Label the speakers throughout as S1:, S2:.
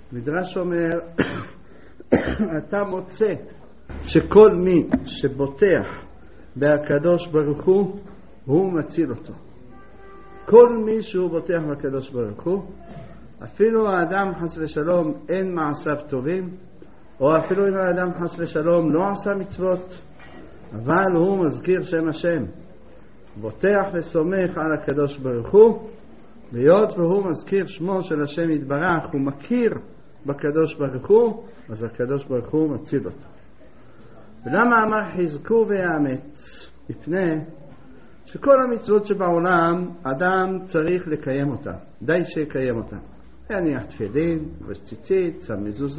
S1: מדרש אומר, אתה מוצא שכל מי שבוטח בהקדוש ברוך הוא מציל אותו. כל מי שהוא בוטח בהקדוש ברוך הוא, אפילו האדם חס ושלום אין מעשיו טובים, או אפילו אם האדם חס ושלום לא עשה מצוות, אבל הוא מזכיר שם השם, בוטח וסומך על הקדוש ברוך הוא, להיות והוא מזכיר שמו של השם יתברך, הוא מכיר בקדוש ברוך הוא, אז הקדוש ברוך הוא מציל אותו. ולמה אמר חזקו ויאמץ? מפני שכל המצוות שבעולם אדם צריך לקיים אותה, די שיקיים אותה. יניח תפילין, ציצית, שם מזוזה,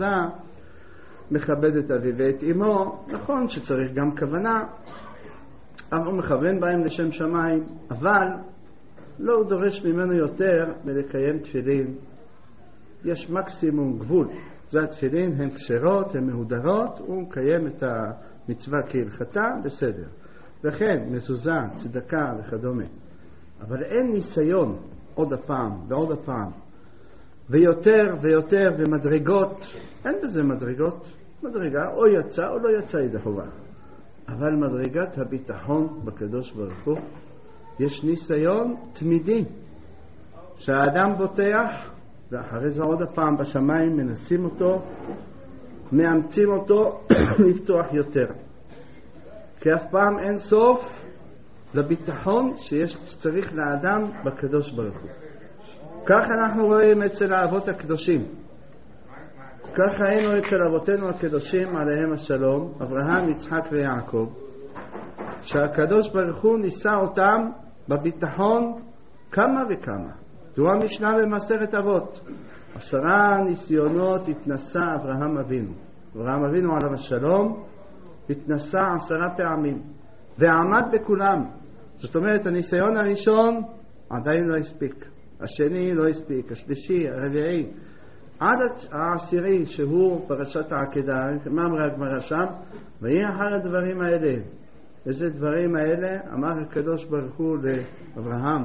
S1: מכבד את אביו ואת אמו. נכון שצריך גם כוונה, אבל הוא מכוון בהם לשם שמיים, אבל לא הוא דורש ממנו יותר מלקיים תפילין. יש מקסימום גבול. זה התפילין, הן כשרות, הן מהודרות, הוא מקיים את המצווה כהלכתה, בסדר. וכן, מזוזה, צדקה וכדומה. אבל אין ניסיון עוד הפעם ועוד הפעם. ויותר ויותר במדרגות, אין בזה מדרגות. מדרגה או יצא או לא יצא ידי חובה. אבל מדרגת הביטחון בקדוש ברוך הוא, יש ניסיון תמידי שהאדם בוטח, ואחרי זה עוד הפעם בשמיים מנסים אותו, מאמצים אותו לפתוח יותר. כי אף פעם אין סוף לביטחון שצריך לאדם בקדוש ברוך הוא. כך אנחנו רואים אצל האבות הקדושים. כך היינו אצל אבותינו הקדושים עליהם השלום, אברהם, יצחק ויעקב, שהקדוש ברוך הוא ניסה אותם בביטחון כמה וכמה. זו המשנה במסכת אבות. 10 ניסיונות התנסה אברהם אבינו. אברהם אבינו עליו השלום התנסה 10 פעמים ועמד בכולם. זאת אומרת, הניסיון הראשון עדיין לא הספיק, השני לא הספיק, השלישי, הרביעי, עד העשירי שהוא פרשת העקדה. מה אמרה הגמרא שם? ויהי אחר הדברים האלה. איזה דברים האלה? אמר הקדוש ברוך הוא לאברהם,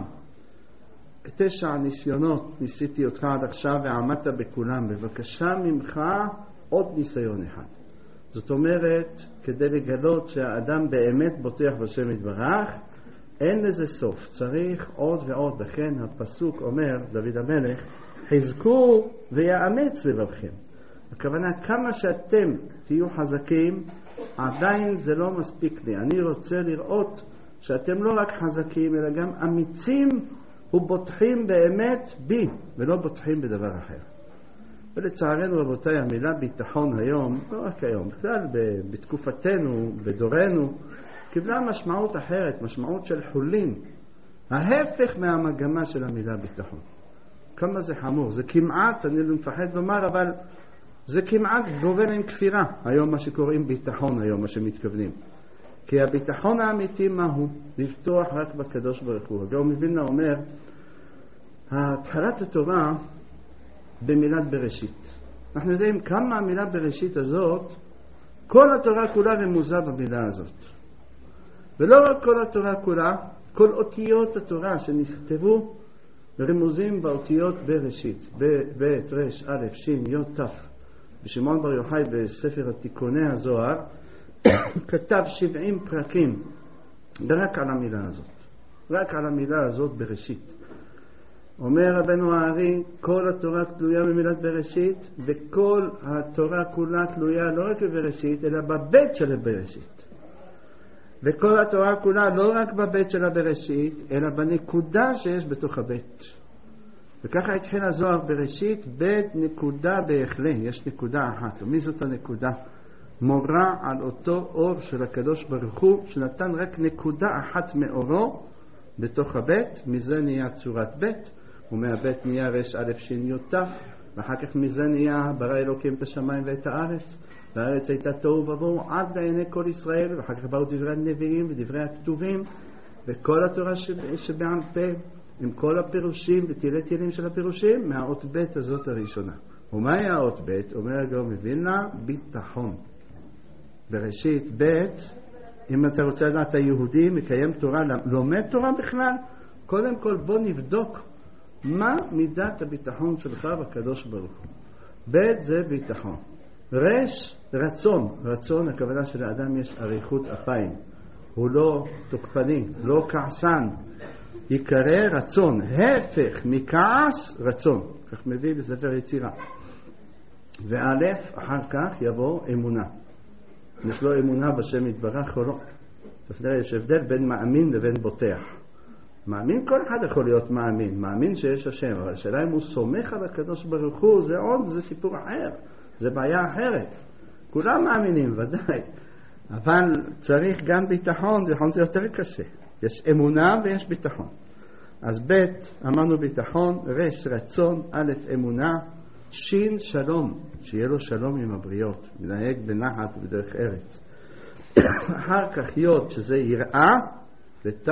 S1: 9 ניסיונות ניסיתי אותך עד עכשיו ועמדת בכולם, בבקשה ממך עוד ניסיון אחד. זאת אומרת, כדי לגלות שהאדם באמת בוטח בשם יתברך, אין לזה סוף, צריך עוד ועוד. לכן הפסוק אומר, דוד המלך, חזקו ויאמץ לבבכם. הכוונה, כמה שאתם תהיו חזקים, עדיין זה לא מספיק לי. אני רוצה לראות שאתם לא רק חזקים, אלא גם אמיצים ובוטחים באמת בי, ולא בוטחים בדבר אחר. ולצערנו רבותיי, המילה ביטחון היום, לא רק היום, בכלל בתקופתנו, בדורנו, קיבלה משמעות אחרת, משמעות של חולין. ההפך מהמגמה של המילה ביטחון. כמה זה חמור, זה כמעט, אני לא מפחד לומר, אבל זה כמעט גובל עם כפירה. היום מה שקוראים ביטחון, היום מה שמתכוונים. כי הביטחון האמיתי מהו? לבטוח רק בקדוש ברוך הוא. הגאון מווילנה אומר, התחלת התורה במילת בראשית. אנחנו יודעים כמה המילה בראשית הזאת, כל התורה כולה רמוזה במילה הזאת. ולא רק כל התורה כולה, כל אותיות התורה שנכתבו רמוזים באותיות בראשית. ב', ר', א', ש', י', ת'. ושמעון בר יוחאי בספר התיקוני הזוהר כתב 70 פרקים רק על המילה הזאת. רק על המילה הזאת בראשית. אומר רבנו הארי, כל התורה תלויה במילת בראשית, וכל התורה כולה תלויה לא רק בבראשית, אלא בבית של הבראשית. וכל התורה כולה לא רק בבית של הבראשית, אלא בנקודה שיש בתוך הבית. וככה התחיל הזוהר בראשית, בית נקודה בהחלה, יש נקודה אחת. ומי זאת הנקודה? מורה על אותו אור של הקדוש ברוך הוא, שנתן רק נקודה אחת מאורו בתוך הבית, מזה נהיה צורת בית, ומהבית נהיה רש א' ש' י' ת', ואחר כך מזה נהיה ברא אלוקים את השמיים ואת הארץ, והארץ הייתה תוהו ובוהו עד לעיני כל ישראל, ואחר כך באו דברי הנביאים ודברי הכתובים, וכל התורה שבעל פה, עם כל הפירושים ותילי תילים של הפירושים, מהאות בית הזאת הראשונה. ומהי האות בית? אומר הגאון מווילנה, ביטחון. בראשית בית, אם אתה רוצה לדעת היהודי מקיים תורה, לומד תורה בכלל, קודם כל בוא נבדוק מה מידת הביטחון שלך בקדוש ברוך הוא. ב' זה ביטחון. ר' רצון. רצון, הכוונה שלאדם יש אריכות אפיים, הוא לא תוקפני, לא כעסן, יקרא רצון. הפך מכעס רצון, כך מביא בספר יצירה. וא' אחר כך יבוא אמונה. יש לו אמונה בשם יתברך או לא. יש הבדל בין מאמין לבין בוטח. מאמין, כל אחד יכול להיות מאמין, מאמין שיש השם, אבל השאלה אם הוא סומך על הקדוש ברוך הוא, זה סיפור אחר, זה בעיה אחרת. כולם מאמינים, ודאי, אבל צריך גם ביטחון, ביטחון זה יותר קשה. יש אמונה ויש ביטחון. אז ב' אמרנו ביטחון, ר' רצון, א' אמונה, ש' שלום, שיהיה לו שלום עם הבריות, מנהג בנחת ובדרך ארץ. אחר כך י' שזה יראה, ות'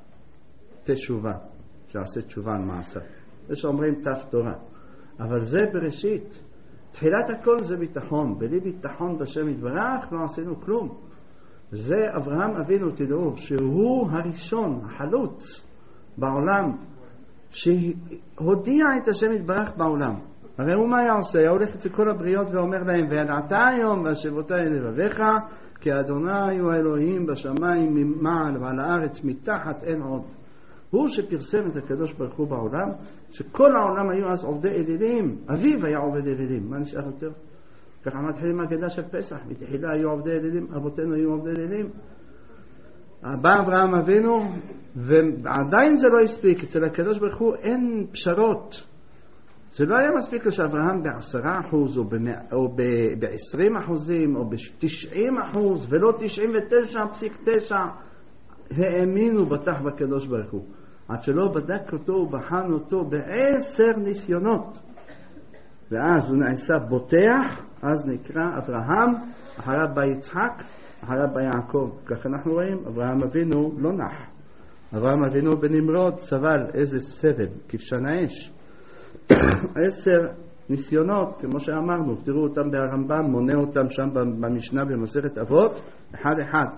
S1: תשובה, שעשה תשובה על מעשה. יש אומרים ת' תורה, אבל זה בראשית. תחילת הכל זה ביטחון. בלי ביטחון בשם יתברך לא עשינו כלום. זה אברהם אבינו, תדעו, שהוא הראשון, החלוץ בעולם, שהודיע את השם יתברך בעולם. הרי הוא מה היה עושה? היה הולך אצל כל הבריות ואומר להם, וידעת היום והשבותי לבביך, כי אדוני הוא האלוהים בשמיים ממעל ועל הארץ מתחת אין עוד. הוא שפרסם את הקדוש ברוך הוא בעולם, שכל העולם היו אז עובדי אלילים. אביו היה עובד אלילים, מה נשאר יותר? ככה מתחילים ההגדה של פסח, בתחילה היו עובדי אלילים, אבותינו היו עובדי אלילים. בא אברהם אבינו, ועדיין זה לא הספיק. אצל הקדוש ברוך הוא אין פשרות. זה לא היה מספיק לו שאברהם ב10% או ב20% או ב90% ולא 99.9 האמינו בטח בקדוש ברוך הוא. עד שלא בדק אותו ובחן אותו ב10 ניסיונות. ואז הוא נעשה בוטח, אז נקרא אברהם, אחריו בא יצחק, אחריו בא יעקב. כך אנחנו רואים, אברהם אבינו לא נח. אברהם אבינו בנמרוד סבל איזה סבב, כבשן האש. 10 ניסיונות, כמו שאמרנו, תראו אותם ברמב"ם, מונה אותם שם במשנה במסכת אבות, אחד.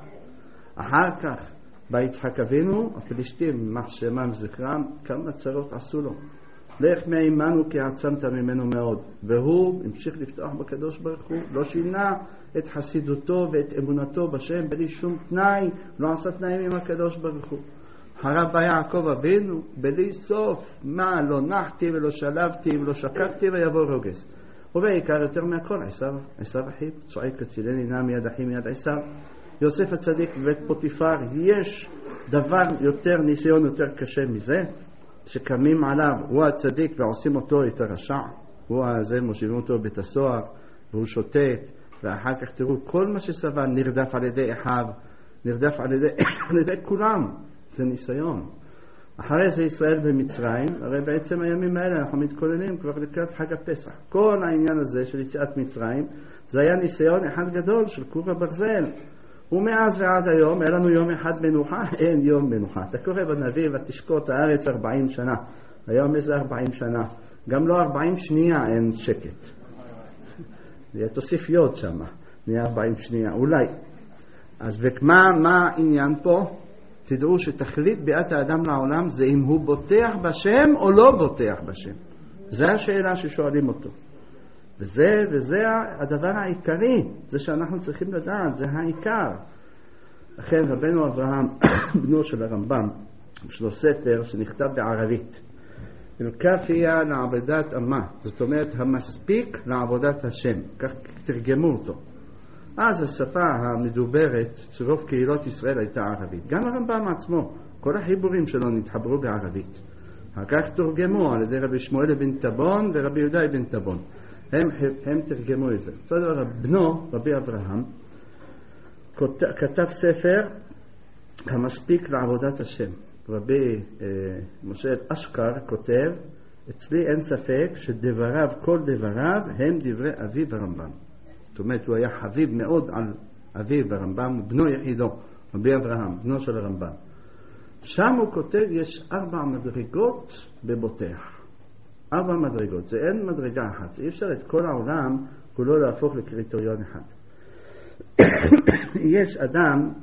S1: אחר כך בא יצחק אבינו, הפלישתים, מח שמם זכרם, כמה צרות עשו לו. לך מעימנו כי עצמת ממנו מאוד. והוא המשיך לפתוח בקדוש ברוך הוא, לא שינה את חסידותו ואת אמונתו בשם, בלי שום תנאי, לא עשה תנאים עם הקדוש ברוך הוא. הרב בא יעקב אבינו, בלי סוף, מה, לא נחתי ולא שלבתי ולא שקקתי ויבוא רוגז. ובעיקר יותר מהכל, עשיו אחיו, צועק הצילני נא מיד אחי מיד עשיו. יוסף הצדיק בבית פוטיפר, יש דבר יותר, ניסיון יותר קשה מזה, שקמים עליו, הוא הצדיק ועושים אותו את הרשע, הוא הזה מושיבים אותו בבית הסוהר, והוא שותק, ואחר כך תראו, כל מה שסבל נרדף על ידי אחיו, נרדף על ידי כולם, זה ניסיון. אחרי זה ישראל במצרים, הרי בעצם הימים האלה אנחנו מתכוננים כבר לקראת חג הפסח. כל העניין הזה של יציאת מצרים, זה היה ניסיון אחד גדול של כור הברזל. ומאז ועד היום, היה לנו יום אחד מנוחה, אין יום מנוחה. אתה קורא בנביא, ותשקוט הארץ 40 שנה. היום איזה 40 שנה. גם לא 40 שנייה אין שקט. תוסיף יוד שם, נהיה 40 שנייה, אולי. אז ומה העניין פה? תדעו שתכלית ביאת האדם לעולם זה אם הוא בוטח בשם או לא בוטח בשם. זו השאלה ששואלים אותו. וזה הדבר העיקרי, זה שאנחנו צריכים לדעת, זה העיקר. לכן רבנו אברהם, בנו של הרמב"ם, יש לו ספר שנכתב בערבית. אלקאפיה לעבודת אמה, זאת אומרת המספיק לעבודת השם, כך תרגמו אותו. אז השפה המדוברת של רוב קהילות ישראל הייתה ערבית. גם הרמב"ם עצמו, כל החיבורים שלו נתחברו בערבית. אחר כך תורגמו על ידי רבי שמואל בן טבון ורבי יהודה בן טבון. הם תרגמו את זה. אותו דבר, בנו, רבי אברהם, כתב ספר המספיק לעבודת השם. רבי משה אשכר כותב, אצלי אין ספק שדבריו, כל דבריו, הם דברי אביו הרמב"ם. זאת אומרת, הוא היה חביב מאוד על אביו הרמב"ם, בנו יחידו, רבי אברהם, בנו של הרמב"ם. שם הוא כותב, יש 4 מדרגות בבוטח. 4 מדרגות, זה אין מדרגה אחת. אי אפשר את כל העולם כולו להפוך לקריטריון אחד. יש אדם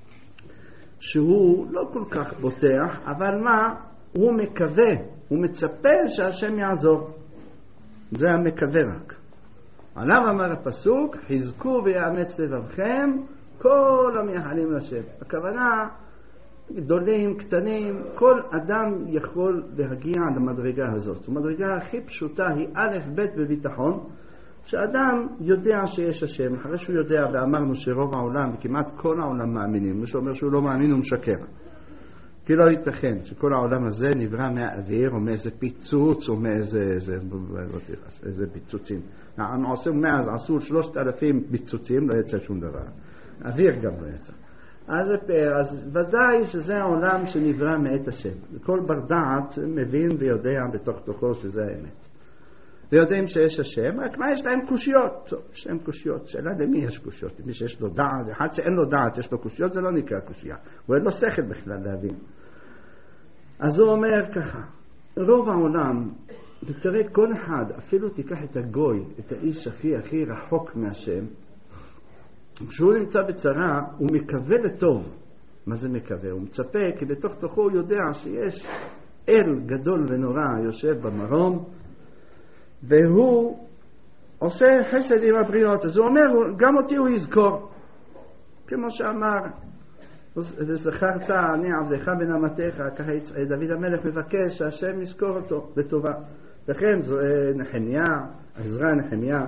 S1: שהוא לא כל כך בוטח, אבל מה? הוא מקווה, הוא מצפה שהשם יעזור. זה המקווה רק. עליו אמר הפסוק, חזקו ויאמץ לבבכם כל המייחלים לשם. הכוונה, גדולים, קטנים, כל אדם יכול להגיע למדרגה הזאת. המדרגה הכי פשוטה היא א' ב' בביטחון, שאדם יודע שיש השם, אחרי שהוא יודע, ואמרנו שרוב העולם, כמעט כל העולם מאמינים, מי שאומר שהוא לא מאמין הוא משקר. כי לא ייתכן שכל העולם הזה נברא מהאוויר, או מאיזה פיצוץ, או מאיזה פיצוצים. מאז עשו 3,000 פיצוצים, לא יצא שום דבר. אוויר גם לא יצא. אז ודאי שזה העולם שנברא מאת השם. כל בר דעת מבין ויודע בתוך תוכו שזה האמת. ויודעים שיש השם, רק מה יש להם קושיות? טוב, יש להם קושיות. שאלה למי יש קושיות? מי שיש לו דעת, אחד שאין לו דעת, יש לו קושיות, זה לא נקרא קושייה. הוא אין לו שכל בכלל להבין. אז הוא אומר ככה, רוב העולם, ותראה כל אחד, אפילו תיקח את הגוי, את האיש הכי רחוק מהשם, כשהוא נמצא בצרה, הוא מקווה לטוב. מה זה מקווה? הוא מצפה, כי בתוך תוכו הוא יודע שיש אל גדול ונורא יושב במרום, והוא עושה חסד עם הבריות. אז הוא אומר, גם אותי הוא יזכור. כמו שאמר, וזכרת אני עבדך בן אמתך, ככה דוד המלך מבקש שהשם יזכור אותו לטובה. לכן נחמיה, עזרא נחמיה,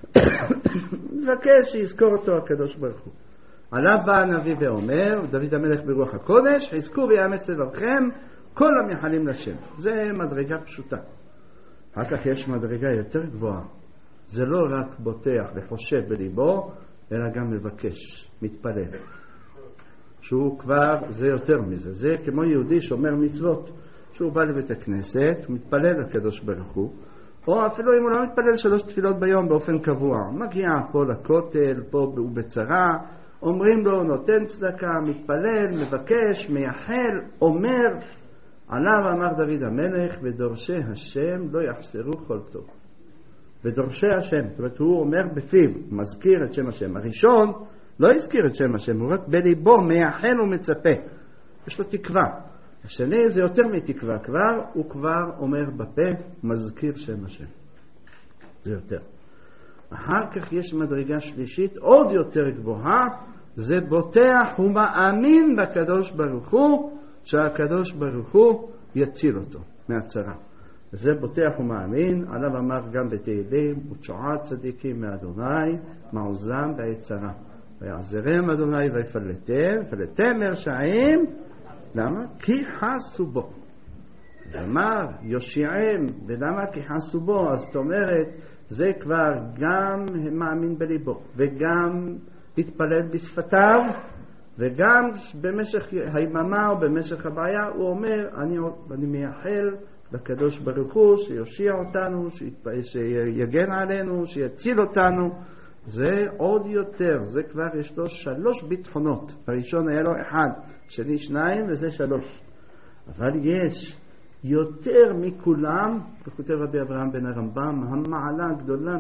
S1: מבקש שיזכור אותו הקדוש ברוך הוא. עליו בא הנביא ואומר, דוד המלך ברוח הקודש, חזקו ויאמץ לבבכם כל המייחלים לשם. זה מדרגה פשוטה. אחר כך יש מדרגה יותר גבוהה. זה לא רק בוטח וחושב בליבו, אלא גם מבקש, מתפלל. שהוא כבר, זה יותר מזה. זה כמו יהודי שומר מצוות. שהוא בא לבית הכנסת, הוא מתפלל לקדוש ברוך הוא, או אפילו אם הוא לא מתפלל 3 תפילות ביום באופן קבוע. מגיע פה לכותל, פה הוא בצרה, אומרים לו, נותן צדקה, מתפלל, מבקש, מייחל, אומר, עליו אמר דוד המלך, ודורשי השם לא יחסרו כל טוב. ודורשי השם, זאת אומרת, הוא אומר בפיו, מזכיר את שם השם. הראשון לא הזכיר את שם השם, הוא רק בליבו מייחל ומצפה. יש לו תקווה. השני זה יותר מתקווה, הוא כבר אומר בפה, מזכיר שם השם. זה יותר. אחר כך יש מדרגה שלישית, עוד יותר גבוהה, זה בוטח ומאמין בקדוש ברוך הוא, שהקדוש ברוך הוא יציל אותו מהצרה. זה בוטח ומאמין, עליו אמר גם בתהילים, ותשועת צדיקים מאדוני, מעוזם ויצרה. ויעזרם אדוני ויפלטם מרשעים, למה? כי חסו בו. אמר יושיעם, ולמה כי חסו בו? אז זאת אומרת, זה כבר גם מאמין בליבו, וגם התפלל בשפתיו, וגם במשך היממה או במשך הבעיה הוא אומר, אני מייחל לקדוש ברוך הוא שיושיע אותנו, שיגן עלינו, שיציל אותנו. זה עוד יותר, זה כבר יש לו 3 ביטחונות. הראשון היה לו 1, שני 2 וזה 3. אבל יש יותר מכולם, כותב רבי אברהם בן הרמב"ם, המעלה הגדולה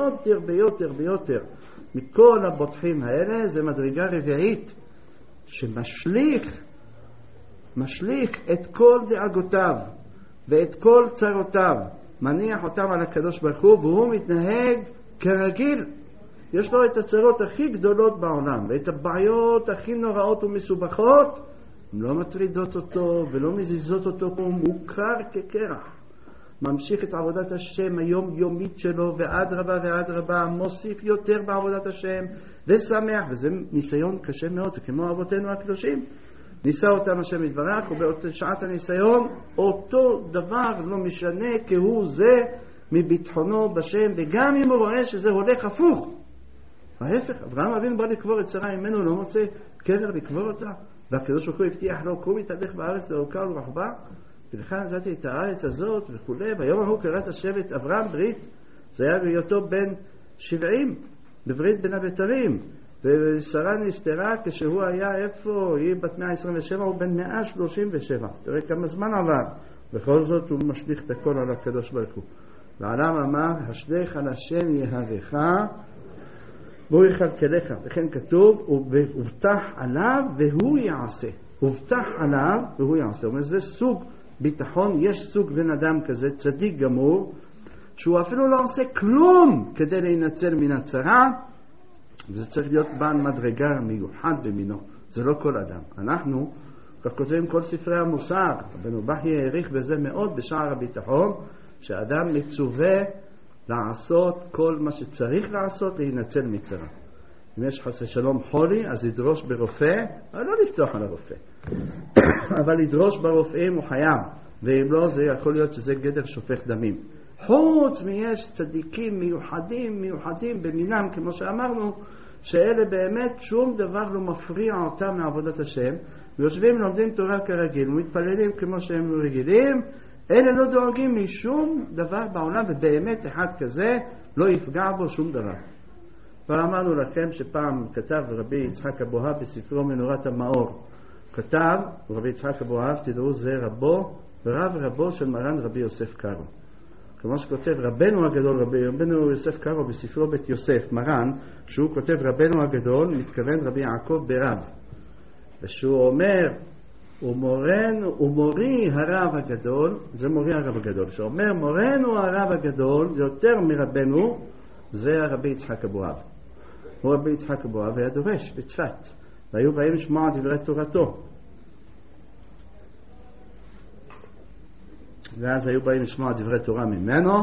S1: ביותר מכל הבוטחים האלה, זה מדרגה רביעית שמשליך את כל דאגותיו ואת כל צרותיו, מניח אותם על הקדוש ברוך הוא, והוא מתנהג כרגיל. יש לו את הצרות הכי גדולות בעולם, ואת הבעיות הכי נוראות ומסובכות, הן לא מטרידות אותו ולא מזיזות אותו, הוא מוכר כקרח. ממשיך את עבודת השם היום-יומית שלו, ועד רבה, מוסיף יותר בעבודת השם, ושמח, וזה ניסיון קשה מאוד, זה כמו אבותינו הקדושים. ניסה אותם השם יתברך, ובשעת הניסיון, אותו דבר לא משנה כהוא זה מביטחונו בשם, וגם אם הוא רואה שזה הולך הפוך. ההפך, אברהם אבינו בא לקבור את שרה ממנו, לא מוצא קבר לקבור אותה, והקדוש ברוך הוא הבטיח לו, קום יתהלך בארץ לאורכה ולרחבה, ולך נתתי את הארץ הזאת וכו'. והיום הוא קרא את השבט אברהם ברית, זה היה בהיותו בן 70, בברית בין הבתרים, ושרה נפטרה כשהוא היה איפה, היא בת 127, הוא בן 137. תראה כמה זמן עבר, בכל זאת הוא משליך את הכל על הקדוש ברוך הוא. ועליו אמר, השלך על השם יהבך והוא יכלכלך. וכן כתוב, הובטח עליו והוא יעשה. הובטח עליו והוא יעשה. זאת אומרת, זה סוג ביטחון. יש סוג בן אדם כזה, צדיק גמור, שהוא אפילו לא עושה כלום כדי להינצל מן הצרה, וזה צריך להיות בעל מדרגה מיוחד במינו. זה לא כל אדם. אנחנו, כך כותבים כל ספרי המוסר, רבנו בכי העריך בזה מאוד בשער הביטחון, שאדם מצווה לעשות כל מה שצריך לעשות להינצל מצרה. אם יש חס ושלום חולי, אז ידרוש ברופא, אבל לא לפתוח על הרופא. אבל ידרוש ברופאים הוא חייב, ואם לא, זה יכול להיות שזה גדר שופך דמים. חוץ מיש צדיקים מיוחדים במינם, כמו שאמרנו, שאלה באמת שום דבר לא מפריע אותם מעבודת השם, ויושבים לומדים תורה כרגיל, ומתפללים כמו שהם רגילים, אלה לא דואגים משום דבר בעולם, ובאמת אחד כזה לא יפגע בו שום דבר. כבר אמרנו לכם שפעם כתב רבי יצחק אבוהב בספרו מנורת המאור, כתב רבי יצחק אבוהב, תדעו זה רבו של מרן רבי יוסף קארו. כמו שכותב רבנו הגדול, רבנו יוסף קארו בספרו בית יוסף, מרן, כשהוא כותב רבנו הגדול, מתכוון רבי יעקב ברב. ושהוא אומר, ומורי הרב הגדול, זה מורי הרב הגדול, שאומר מורנו הרב הגדול, זה יותר מרבנו, זה הרבי יצחק אבוהב. הוא רבי יצחק אבוהב היה דורש בצפת, והיו באים לשמוע דברי תורתו. ואז היו באים לשמוע דברי תורה ממנו,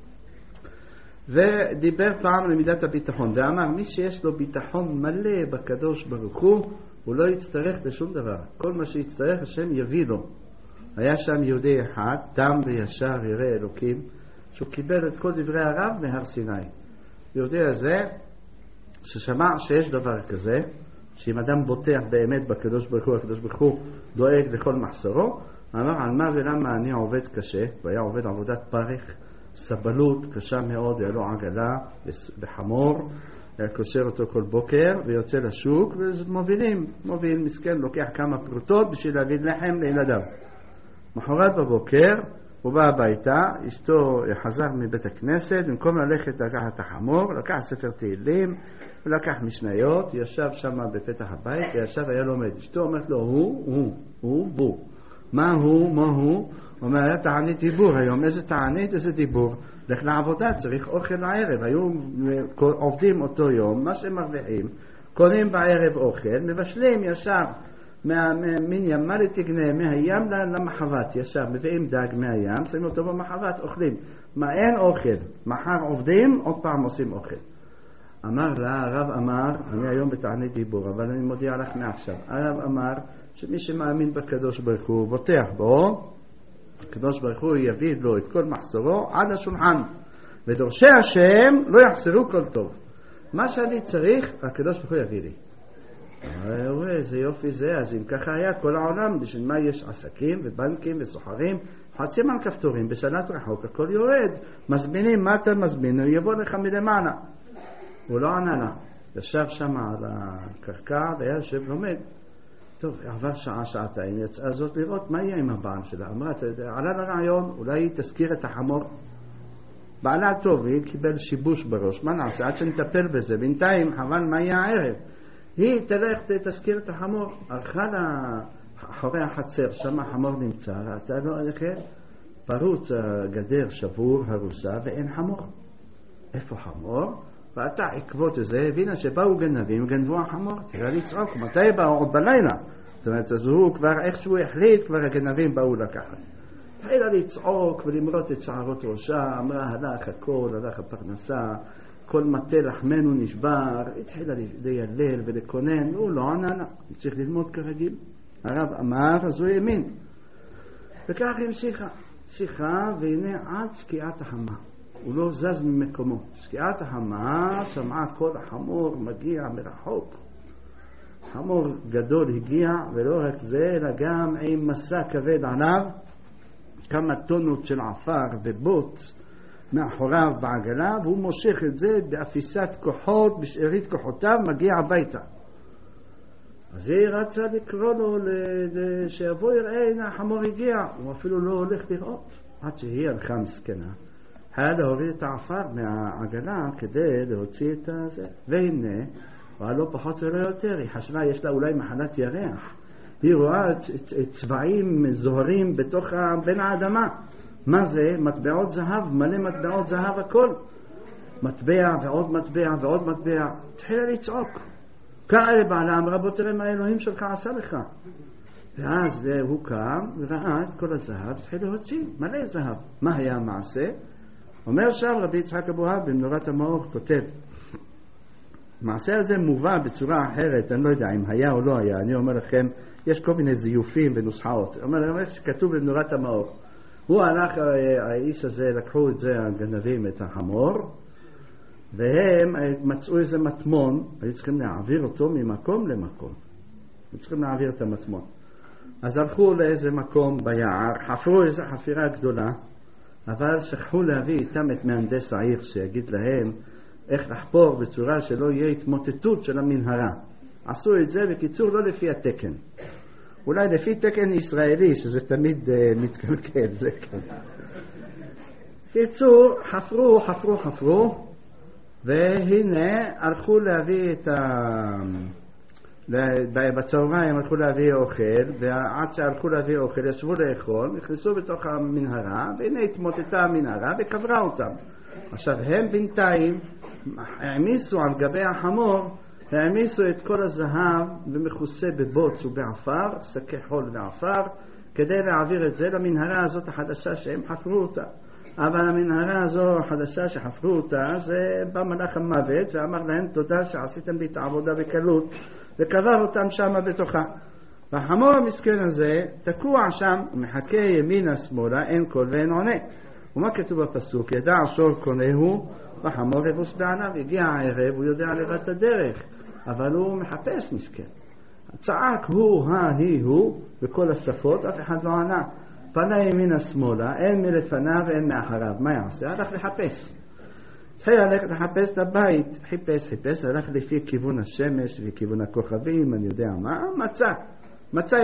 S1: ודיבר פעם למידת הביטחון, ואמר מי שיש לו ביטחון מלא בקדוש ברוך הוא לא יצטרך לשום דבר. כל מה שיצטרך השם יביא לו. היה שם יהודי אחד, תם וישר ירא אלוקים, שהוא קיבל את כל דברי הרב מהר סיני. יהודי הזה ששמע שיש דבר כזה, שאם אדם בוטח באמת בקדוש ברוך הוא, הקדוש ברוך הוא דואג לכל מחסרו, אמר על מה ולמה אני עובד קשה, והיה עובד עבודת פרך, סבלות קשה מאוד, היה לו עגלה בחמור, היה קושר אותו כל בוקר ויוצא לשוק מוביל מסכן, לוקח כמה פרוטות בשביל להביא לחם לילדיו. מחרת בבוקר הוא בא הביתה, אשתו חזר מבית הכנסת, במקום ללכת לקחת את החמור, לקח ספר תהילים ולקח משניות, ישב שם בפתח הבית וישב היה לומד. אשתו אומרת לו הוא מה הוא? אומר, היה תענית דיבור היום. איזה תענית, איזה דיבור? לך לעבודה, צריך אוכל לערב. היו עובדים אותו יום, מה שהם מרוויחים, קונים בערב אוכל, מבשלים ישר מן ימה לתגנה, מהים למחבת, ישר מביאים דג מהים, שמים אותו במחבת, אוכלים. מה אין אוכל? מחר עובדים, עוד פעם עושים אוכל. אמר לה, הרב אמר, אני היום בתענית דיבור, אבל אני מודיע לך מעכשיו, הרב אמר שמי שמאמין בקדוש ברוך הוא בוטח בו, הקדוש ברוך הוא יביא לו את כל מחסורו עד השולחן, ודורשי השם לא יחסרו כל טוב. מה שאני צריך, הקדוש ברוך הוא יביא לי. איזה יופי זה. אז אם ככה היה כל העולם, בשביל מה יש עסקים ובנקים וסוחרים, חצים על כפתורים, בשלט רחוק הכל יורד, מזמינים, מה אתה מזמין? הוא יבוא לך מלמעלה. הוא לא ענה לה, ישב שם על הקרקע והיה יושב לומד. טוב, עבר שעה, שעתיים, יצאה זאת לראות מה יהיה עם הבעל שלה. אמרה, עלה לרעיון, אולי היא תזכיר את החמור. בעלה טוב, היא קיבל שיבוש בראש, מה נעשה? עד שנטפל בזה, בינתיים חבל מה יהיה הערב. היא תלך, תזכיר את החמור. הלכה לה אחרי החצר, שם החמור נמצא, אתה לא הלכה, פרוץ הגדר שבור, הרוסה, ואין חמור. איפה חמור? ואתה עקבות הזה, הבינה שבאו גנבים, גנבו החמור, תראה לצעוק, מתי באו? עוד בלילה. זאת אומרת, אז הוא כבר איכשהו החליט, כבר הגנבים באו לקחת. התחילה לצעוק ולמרות את שערות ראשה, אמרה, הלך הכל, הלך הפרנסה, כל מטה לחמנו נשבר, התחילה לילל ולקונן, הוא לא ענה לה, צריך ללמוד כרגיל. הרב אמר, אז הוא האמין. וכך המשיכה, שיחה, והנה עד שקיעת החמה. הוא לא זז ממקומו. שקיעת החמה, שמעה כל החמור מגיע מרחוק. חמור גדול הגיע, ולא רק זה, אלא גם עם מסע כבד עליו, כמה טונות של עפר ובוט מאחוריו בעגלה, והוא מושך את זה באפיסת כוחות, בשארית כוחותיו, מגיע הביתה. אז היא רצה לקרוא לו שיבוא יראה, הנה החמור הגיע. הוא אפילו לא הולך לראות, עד שהיא הלכה מסכנה. היה להוריד את העפר מהעגלה כדי להוציא את זה. והנה, הוא לא פחות ולא יותר, היא חשבה יש לה אולי מחלת ירח. היא רואה צבעים זוהרים בתוך בין האדמה. מה זה? מטבעות זהב, מלא מטבעות זהב הכל. מטבע ועוד מטבע ועוד מטבע. התחילה לצעוק. קרא לבעלם, רבו תראה מה האלוהים שלך עשה לך. ואז הוא קם וראה את כל הזהב, התחיל להוציא, מלא זהב. מה היה המעשה? אומר שם רבי יצחק אבוהב במנורת המאור, כותב, המעשה הזה מובא בצורה אחרת, אני לא יודע אם היה או לא היה, אני אומר לכם, יש כל מיני זיופים ונוסחאות. אומר איך שכתוב במנורת המאור, הוא הלך, האיש הזה, לקחו את זה הגנבים, את החמור, והם מצאו איזה מטמון, היו צריכים להעביר אותו ממקום למקום. היו צריכים להעביר את המטמון. אז הלכו לאיזה מקום ביער, חפרו איזו חפירה גדולה, אבל שכחו להביא איתם את מהנדס העיר שיגיד להם איך לחפור בצורה שלא יהיה התמוטטות של המנהרה. עשו את זה בקיצור לא לפי התקן. אולי לפי תקן ישראלי, שזה תמיד מתקלקל, זה כן. קיצור, חפרו, והנה הלכו להביא את בצהריים הלכו להביא אוכל, ועד שהלכו להביא אוכל ישבו לאכול, נכנסו בתוך המנהרה, והנה התמוטטה המנהרה וקברה אותם. עכשיו הם בינתיים העמיסו על גבי החמור, העמיסו את כל הזהב ומכוסה בבוץ ובעפר, שקי חול ועפר, כדי להעביר את זה למנהרה הזאת החדשה שהם חפרו אותה. אבל המנהרה הזו החדשה שחפרו אותה, זה בא מלאך המוות ואמר להם תודה שעשיתם לי את העבודה בקלות, וקבר אותם שם בתוכה. והחמור המסכן הזה תקוע שם ומחכה ימינה שמאלה, אין קול ואין עונה. ומה כתוב בפסוק? ידע שור קונהו וחמור יבוס בעיניו. הגיע הערב, הוא יודע לבד את הדרך, אבל הוא מחפש מסכן. צעק הוא בכל השפות, אף אחד לא ענה. פנה ימינה שמאלה, אין מלפניו ואין מאחריו. מה יעשה? הלך לחפש. התחיל ללכת לחפש את הבית, חיפש, הלך לפי כיוון השמש וכיוון הכוכבים, אני יודע מה, מצא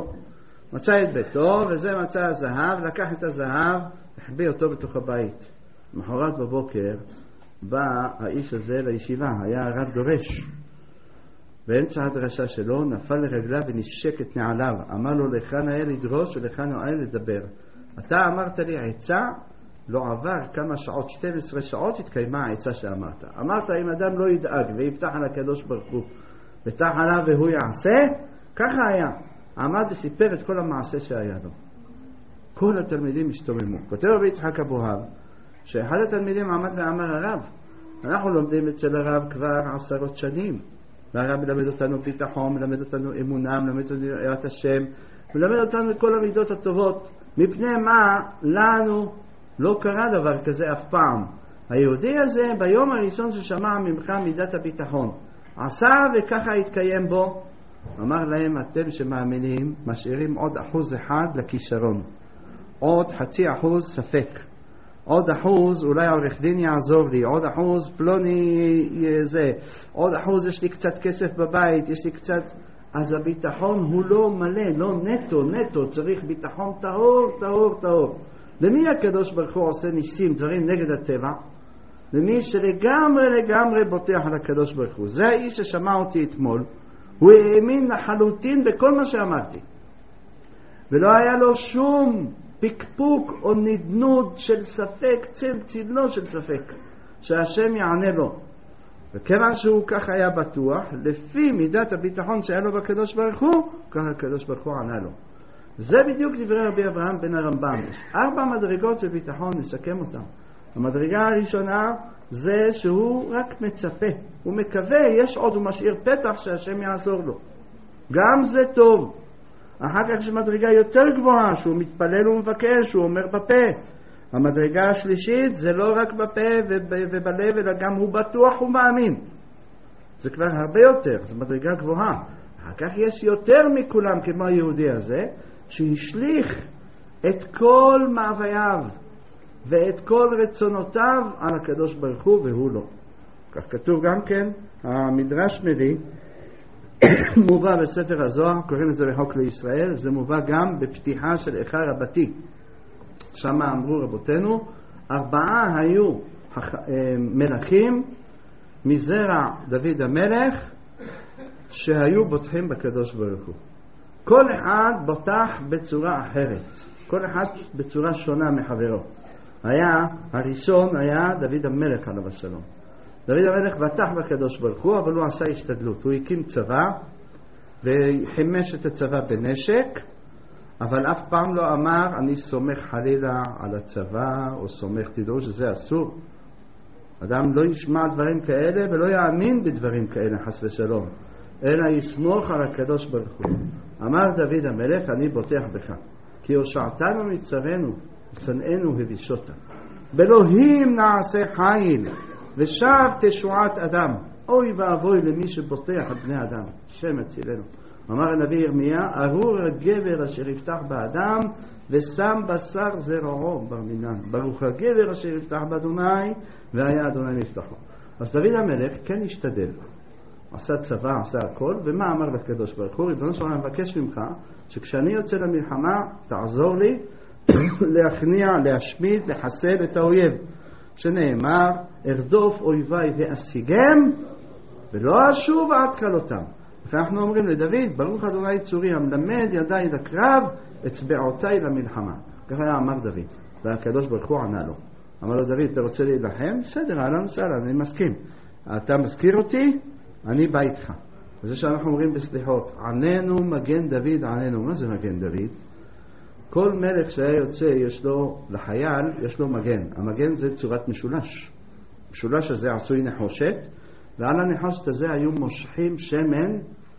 S1: את ביתו, וזה מצא הזהב, לקח את הזהב, החביא אותו בתוך הבית. מחרת בבוקר בא האיש הזה לישיבה, היה הרב דורש. באמצע הדרשה שלו נפל לרגליו ונשק את נעליו, אמר לו לכאן היה לדרוש ולכאן היה לדבר. אתה אמרת לי עצה, לא עבר כמה שעות, 12 שעות התקיימה העצה שאמרת. אמרת אם אדם לא ידאג ויפתח על הקדוש ברוך הוא, ופתח עליו והוא יעשה, ככה היה. עמד וסיפר את כל המעשה שהיה לו. כל התלמידים השתוממו. כותב רבי יצחק אבוהב, שאחד התלמידים עמד ואמר הרב, אנחנו לומדים אצל הרב כבר 10 שנים. והרב מלמד אותנו ביטחון, מלמד אותנו אמונה, מלמד אותנו יראת השם, מלמד אותנו את כל המידות הטובות. מפני מה לנו לא קרה דבר כזה אף פעם. היהודי הזה ביום הראשון ששמע ממך מידת הביטחון, עשה וככה התקיים בו. אמר להם, אתם שמאמינים משאירים עוד 1% לכישרון, עוד 0.5% ספק, עוד 1% אולי עורך דין יעזור לי, עוד 1% פלוני זה, עוד 1% יש לי קצת כסף בבית, יש לי קצת. אז הביטחון הוא לא מלא, לא נטו, צריך ביטחון טהור. למי הקדוש ברוך הוא עושה ניסים, דברים נגד הטבע? למי שלגמרי בוטח על הקדוש ברוך הוא. זה האיש ששמע אותי אתמול, הוא האמין לחלוטין בכל מה שאמרתי, ולא היה לו שום פקפוק או נדנות של ספק, צילו של ספק, שהשם יענה לו. וכיוון שהוא ככה היה בטוח, לפי מידת הביטחון שהיה לו בקדוש ברוך הוא, ככה הקדוש ברוך הוא ענה לו. זה בדיוק דברי רבי אברהם בן הרמב"ם. 4 מדרגות של ביטחון, נסכם אותם. המדרגה הראשונה זה שהוא רק מצפה, הוא מקווה, יש עוד, הוא משאיר פתח שהשם יעזור לו. גם זה טוב. אחר כך יש מדרגה יותר גבוהה, שהוא מתפלל ומבקש, הוא אומר בפה. המדרגה השלישית זה לא רק בפה ובלב, אלא גם הוא בטוח ומאמין. זה כבר הרבה יותר, זה מדרגה גבוהה. אחר כך יש יותר מכולם כמו היהודי הזה, שהשליך את כל מאווייו ואת כל רצונותיו על הקדוש ברוך הוא והוא לא. כך כתוב גם כן, המדרש מביא, מובא בספר הזוהר, קוראים לזה בחוק לישראל, זה מובא גם בפתיחה של איכה רבתי. שם אמרו רבותינו, 4 היו מלכים מזרע דוד המלך שהיו בוטחים בקדוש ברוך הוא. כל אחד בוטח בצורה אחרת. כל אחד בצורה שונה מחברו. הראשון היה דוד המלך עליו השלום. דוד המלך בטח בקדוש ברוך הוא, אבל הוא עשה השתדלות. הוא הקים צבא וחימש את הצבא בנשק, אבל אף פעם לא אמר אני סומך חלילה על הצבא או סומך, תדעו שזה אסור. אדם לא ישמע דברים כאלה ולא יאמין בדברים כאלה חס ושלום, אלא יסמוך על הקדוש ברוך הוא. אמר דוד המלך אני בוטח בך כי הושעתנו מצרנו ושנאנו הבישותה, באלוהים נעשה חיל ושב תשועת אדם. אוי ואבוי למי שבוטח על בני אדם, שם הצילנו. אמר הנביא ירמיה ארור הגבר אשר יפתח באדם ושם בשר זרעו ברמינן. ברוך הגבר אשר יפתח באדוני והיה אדוני מפתחו. אז דוד המלך כן השתדל, עשה צבא, עשה הכל. ומה אמר לקדוש ברוך הוא? ריבונו של עולם, אני מבקש ממך שכשאני יוצא למלחמה תעזור לי להכניע, להשמיד, לחסל את האויב, שנאמר ארדוף אויביי ואשיגם ולא אשוב עד כלותם. אנחנו אומרים לדוד ברוך אדוני צורי המלמד ידיי לקרב אצבעותיי למלחמה. ככה אמר דוד, והקדוש ברוך הוא ענה לו, אמר לו דוד אתה רוצה להילחם? בסדר, אהלן וסהלן, אני מסכים. אתה מזכיר אותי, אני בא איתך. וזה שאנחנו אומרים בסליחות עננו מגן דוד עננו. מה זה מגן דוד? כל מלך שהיה יוצא יש לו, לחייל יש לו מגן. המגן זה צורת משולש. משולש הזה עשוי נחושת, ועל הנחושת הזה היו מושכים שמן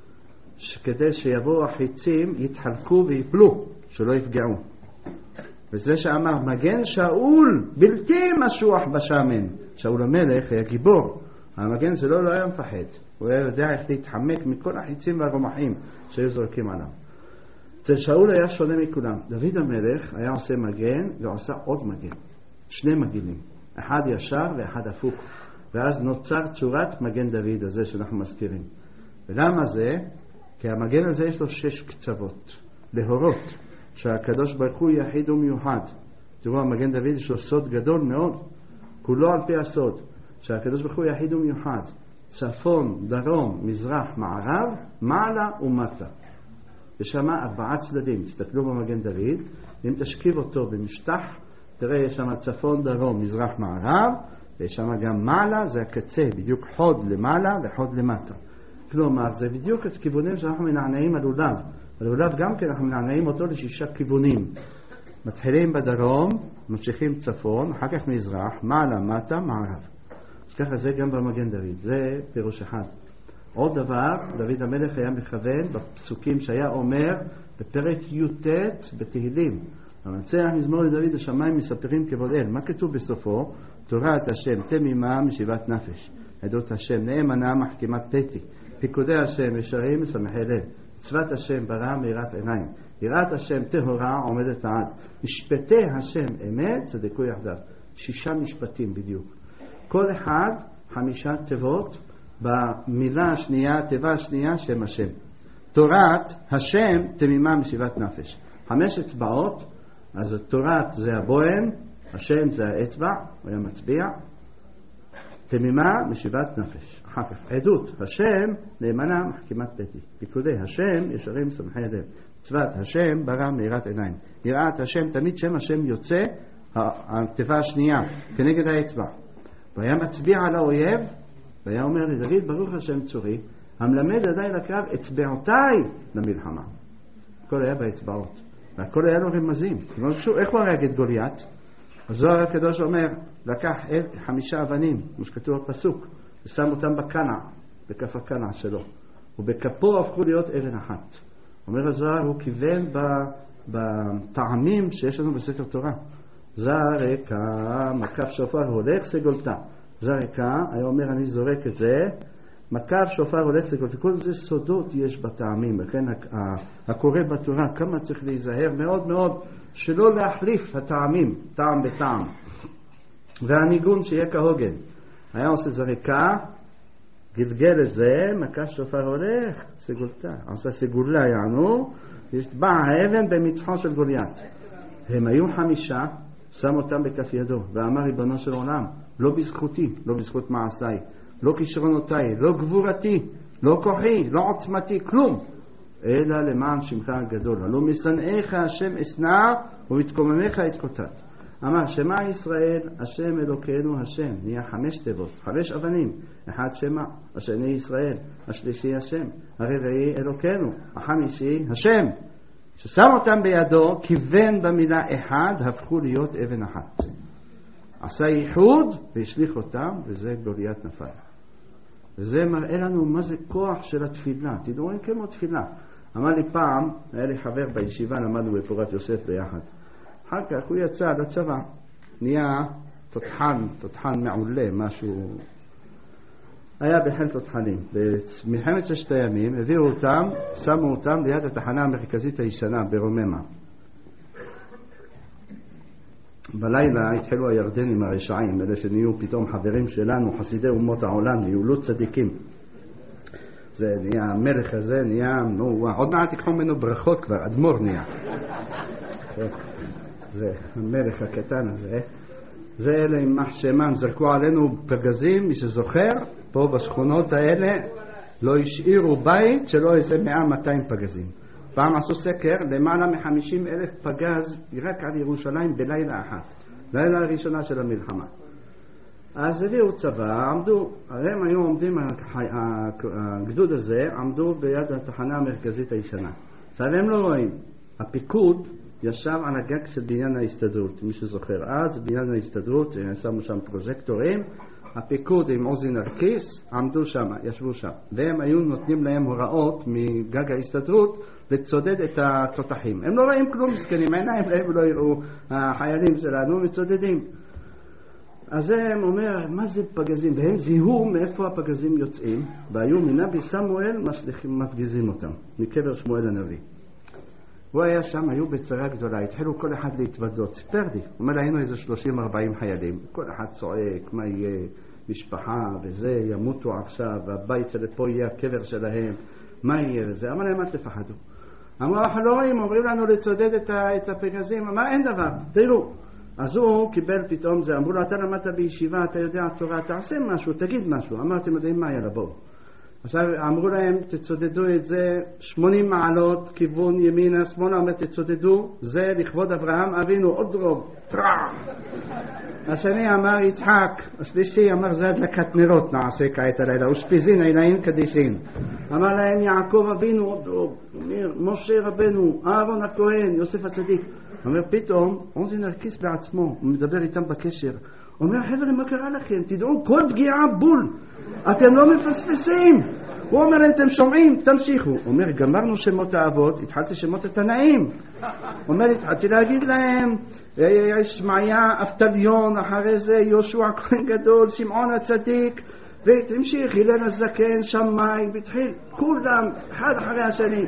S1: כדי שיבואו החיצים יתחלקו ויפלו, שלא יפגעו. וזה שאמר מגן שאול בלתי משוח בשמן. שאול המלך היה גיבור, המגן שלו לא היה מפחד, הוא היה יודע איך להתחמק מכל החיצים והרומחים שהיו זורקים עליו. אצל שאול היה שונה מכולם. דוד המלך היה עושה מגן ועושה עוד מגן, שני מגנים, אחד ישר ואחד הפוך, ואז נוצר צורת מגן דוד הזה שאנחנו מזכירים. ולמה זה? כי המגן הזה יש לו 6 קצוות, להורות שהקדוש ברוך הוא יחיד ומיוחד. תראו, המגן דוד יש לו סוד גדול מאוד, כולו על פי הסוד שהקדוש ברוך הוא יחיד ומיוחד, צפון, דרום, מזרח, מערב, מעלה ומטה. יש שם 4 צדדים. תסתכלו במגן דוד, אם תשכיב אותו במשטח תראה יש שם צפון, דרום, מזרח, מערב, ויש שם גם מעלה, זה הקצה, בדיוק חוד למעלה וחוד למטה. כלומר, זה בדיוק הכיוונים שאנחנו מנענעים על לולב. על לולב גם כן אנחנו מנענעים אותו ל6 כיוונים. מתחילים בדרום, ממשיכים צפון, אחר כך מזרח, מעלה, מטה, מערב. אז ככה זה גם במגן דוד, זה פירוש אחד. עוד דבר, דוד המלך היה מכוון בפסוקים שהיה אומר בפרק י"ט בתהילים. המנצח מזמור לדוד השמיים מספרים כבוד אל. מה כתוב בסופו? תורת השם תמימה משיבת נפש, עדות השם נאמנה מחכימת פתי, פיקודי השם ישרים משמחי לב, מצוות השם ברא מיראת עיניים, יראת השם טהורה עומדת לעד, משפטי השם אמת צדקו יחדיו. 6 משפטים בדיוק, כל אחד 5 תיבות, במילה השנייה, תיבה השנייה שם השם. תורת השם תמימה משיבת נפש, 5 אצבעות. אז התורת זה הבוהן, השם זה האצבע, הוא היה מצביע, תמימה משיבת נפש. אחר כך עדות השם נאמנה מחכימת פתי, פיקודי השם ישרים משמחי לב, מצוות השם ברא מאירת עיניים, יראת השם, תמיד שם השם יוצא התיבה השנייה כנגד האצבע. והיה מצביע על האויב והיה אומר לדוד ברוך השם צורי המלמד ידיי לקרב אצבעותיי למלחמה. הכל היה באצבעות והכל היה לו רמזים. איך הוא הרג את גוליית? הזוהר הקדוש אומר לקח 5 אבנים, כמו שכתוב בפסוק, ושם אותם בקנע, בכף הקנע שלו, ובכפו הפכו להיות אבן אחת. אומר הזוהר, הוא כיוון בטעמים שיש לנו בספר תורה. זרקה, מקף שופר הולך סגולתה. זרקה, היה אומר אני זורק את זה, מקף שופר הולך סגולתה. כל זה סודות יש בטעמים, לכן הקורא בתורה כמה צריך להיזהר מאוד מאוד שלא להחליף הטעמים, טעם בטעם. והניגון שיהיה כהוגן. היה עושה זריקה, גלגל את זה, מקף שופר הולך סגולתה. עושה סגולה יענו, בא האבן במצחו של גוליית. הם היו 5, שם אותם בכף ידו ואמר ריבונו של עולם, לא בזכותי, לא בזכות מעשיי, לא כישרונותיי, לא גבורתי, לא כוחי, לא עוצמתי, כלום, אלא למען שמך הגדול. הלא משנאיך השם אשנא ובתקוממך התקוטט. אמר שמע ישראל, השם אלוקינו השם, נהיה 5 תיבות, 5 אבנים, אחד שמע, השני ישראל, השלישי השם, הרביעי אלוקינו, החמישי השם, ששם אותם בידו, כיוון במילה אחד, הפכו להיות אבן אחת. עשה ייחוד והשליך אותם, וזה גוליית נפל. וזה מראה לנו מה זה כוח של התפילה. תדעו, אין כמו תפילה. אמר לי פעם, היה לי חבר בישיבה, למדנו בפורת יוסף ביחד. אחר כך הוא יצא לצבא, נהיה תותחן מעולה, משהו. היה בחיל תותחנים. במלחמת 6 הימים הביאו אותם, שמו אותם ליד התחנה המרכזית הישנה ברוממה. בלילה התחילו הירדנים הרשעים, אלה שנהיו פתאום חברים שלנו, חסידי אומות העולם, נהיו לא צדיקים. זה נהיה, המלך הזה נהיה, עוד מעט תיקחו ממנו ברכות כבר, אדמו"ר נהיה. זה המלך הקטן הזה. זה אלה עם מחשמם, זרקו עלינו פגזים, מי שזוכר, פה בשכונות האלה לא השאירו בית שלא איזה 100-200 פגזים. פעם עשו סקר, למעלה מ50,000 פגז רק על ירושלים בלילה אחת, לילה הראשונה של המלחמה. אז הביאו צבא, עמדו, הם היו עומדים, הגדוד הזה עמדו ביד התחנה המרכזית הישנה. אבל הם לא רואים, הפיקוד ישב על הגג של בניין ההסתדרות, מי שזוכר אז, בניין ההסתדרות, שמו שם פרוז'קטורים, הפיקוד עם עוזי נרקיס עמדו שם, ישבו שם, והם היו נותנים להם הוראות מגג ההסתדרות לצודד את התותחים. הם לא רואים כלום, מסכנים, עיניים להם לא יראו, החיילים שלנו מצודדים. אז הם אומר, מה זה פגזים? והם זיהו מאיפה הפגזים יוצאים, והיו מנבי סמואל מפגיזים אותם, מקבר שמואל הנביא. הוא היה שם, היו בצרה גדולה, התחילו כל אחד להתוודות, סיפר לי, הוא אומר, היינו איזה 30-40 חיילים, כל אחד צועק, מה יהיה, משפחה וזה, ימותו עכשיו, והבית שלפה יהיה הקבר שלהם, מה יהיה וזה, אמר להם, אל תפחדו. אמרו, אנחנו לא רואים, אומרים לנו לצודד את הפגזים, אמר, אין דבר, תראו. אז הוא קיבל פתאום זה, אמרו לו, אתה למדת בישיבה, אתה יודע תורה, תעשה משהו, תגיד משהו. אמר, אתם יודעים מה, יאללה, בואו. עכשיו אמרו להם, תצודדו את זה 80 מעלות, כיוון ימינה, שמאלה, אומר, תצודדו, זה לכבוד אברהם אבינו, עוד רוב, טרח. השני אמר, יצחק, השלישי אמר, זה הדלקת נרות נעשה כעת הלילה, ושפיזין, אילאין קדישין. אמר להם, יעקב אבינו, עוד רוב, משה רבנו, אהרון הכהן, יוסף הצדיק. אומר, פתאום, עוזי נרקיס בעצמו, הוא מדבר איתם בקשר. אומר, חבר'ה, מה קרה לכם? תדעו, כל פגיעה בול. אתם לא מפספסים. הוא אומר, אתם שומעים, תמשיכו. הוא אומר, גמרנו שמות האבות, התחלתי שמות התנאים. הוא אומר, התחלתי להגיד להם, שמעיה, אבטליון, אחרי זה יהושע כהן גדול, שמעון הצדיק, ותמשיך, הלל הזקן, שמאי, והתחיל, כולם, אחד אחרי השני.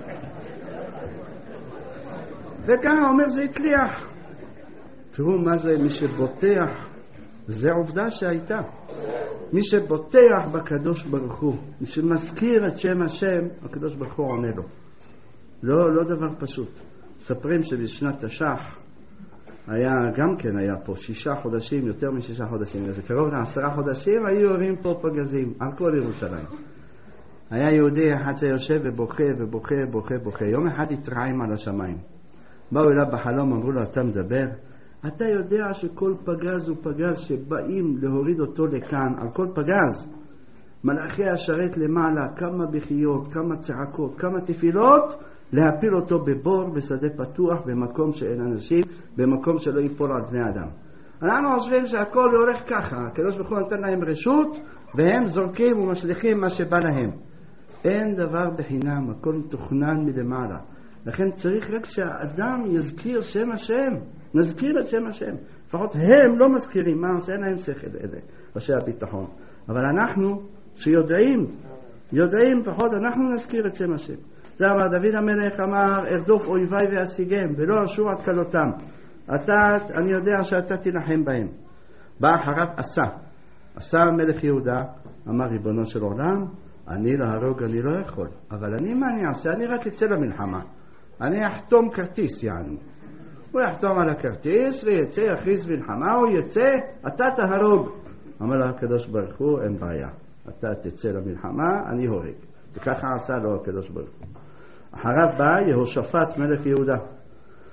S1: וכאן הוא אומר, זה הצליח. תראו מה זה, מי שבוטח, זה עובדה שהייתה. מי שבוטח בקדוש ברוך הוא, מי שמזכיר את שם השם, הקדוש ברוך הוא עונה לו. לא דבר פשוט. מספרים שבשנת תש"ח, גם כן היה פה 6 חודשים, יותר מ6 חודשים, זה קרוב ל10 חודשים, היו יורים פה פגזים על כל ירושלים. היה יהודי אחד שיושב ובוכה ובוכה ובוכה ובוכה. יום אחד התרעם על השמיים. באו אליו בחלום, אמרו לו, אתה מדבר? אתה יודע שכל פגז הוא פגז שבאים להוריד אותו לכאן, על כל פגז. מלאכי השרת למעלה, כמה בכיות, כמה צעקות, כמה תפילות, להפיל אותו בבור, בשדה פתוח, במקום שאין אנשים, במקום שלא ייפול על בני אדם. אנחנו חושבים שהכל הולך ככה, הקדוש ברוך הוא נתן להם רשות, והם זורקים ומשליכים מה שבא להם. אין דבר בחינם, הכל מתוכנן מלמעלה. לכן צריך רק שהאדם יזכיר שם השם, נזכיר את שם השם. לפחות הם לא מזכירים, מה עושה להם שכל אלה, ראשי הביטחון. אבל אנחנו יודעים פחות, אנחנו נזכיר את שם השם. זה אמר דוד המלך, אמר, ארדוף אויביי ואשיגם, ולא אשור עד כלותם. אני יודע שאתה תילחם בהם. בא אחריו עשה מלך יהודה, אמר ריבונו של עולם, אני להרוג אני לא יכול, אבל מה אני אעשה? אני רק אצא למלחמה. אני אחתום כרטיס, יענו. הוא יחתום על הכרטיס ויצא, יכריז מלחמה, הוא יצא, אתה תהרוג. אמר לה הקדוש ברוך הוא, אין בעיה. אתה תצא למלחמה, אני הורג. וככה עשה לו הקדוש ברוך הוא. אחריו בא יהושפט מלך יהודה.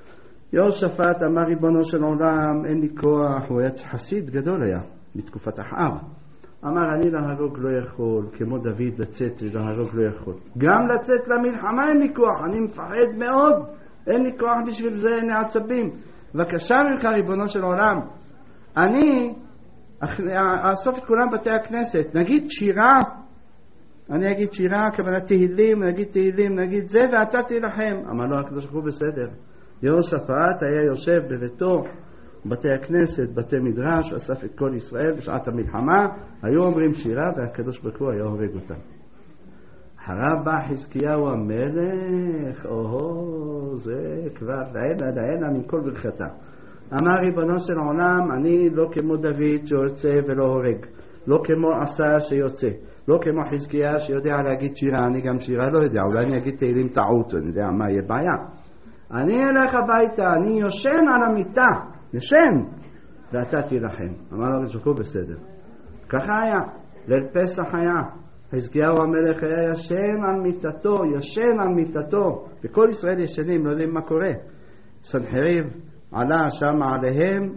S1: יהושפט אמר ריבונו של עולם, אין לי כוח, הוא היה חסיד גדול היה בתקופת אחאב. אמר אני להרוג לא יכול, כמו דוד לצאת ולהרוג לא יכול. גם לצאת למלחמה אין לי כוח, אני מפחד מאוד, אין לי כוח בשביל זה, אין לי עצבים. בבקשה ממך ריבונו של עולם, אני אאסוף את כולם בתי הכנסת, נגיד שירה, אני אגיד שירה, כוונה תהילים, נגיד תהילים, נגיד זה, ואתה תילחם. אמר לו הקדוש ברוך הוא בסדר. יהושפט היה יושב בביתו, בתי הכנסת, בתי מדרש, אסף את כל ישראל בשעת המלחמה, היו אומרים שירה והקדוש ברוך הוא היה הורג אותם. אחריו בא חזקיהו המלך, זה כבר דהנה מן כל ברכתה. אמר ריבונו של עולם, אני לא כמו דוד שיוצא ולא הורג, לא כמו עשה שיוצא, לא כמו חזקיה שיודע להגיד שירה, אני גם שירה לא יודע, אולי אני אגיד תהילים טעות, אני יודע מה יהיה בעיה. אני אלך הביתה, אני יושן על המיטה, ישן, ואתה תילחם. אמר לו ברוך הוא בסדר. ככה היה, ליל פסח היה, חזקיהו המלך היה ישן על מיטתו, וכל ישראל ישנים, לא יודעים מה קורה. סנחריב עלה שם עליהם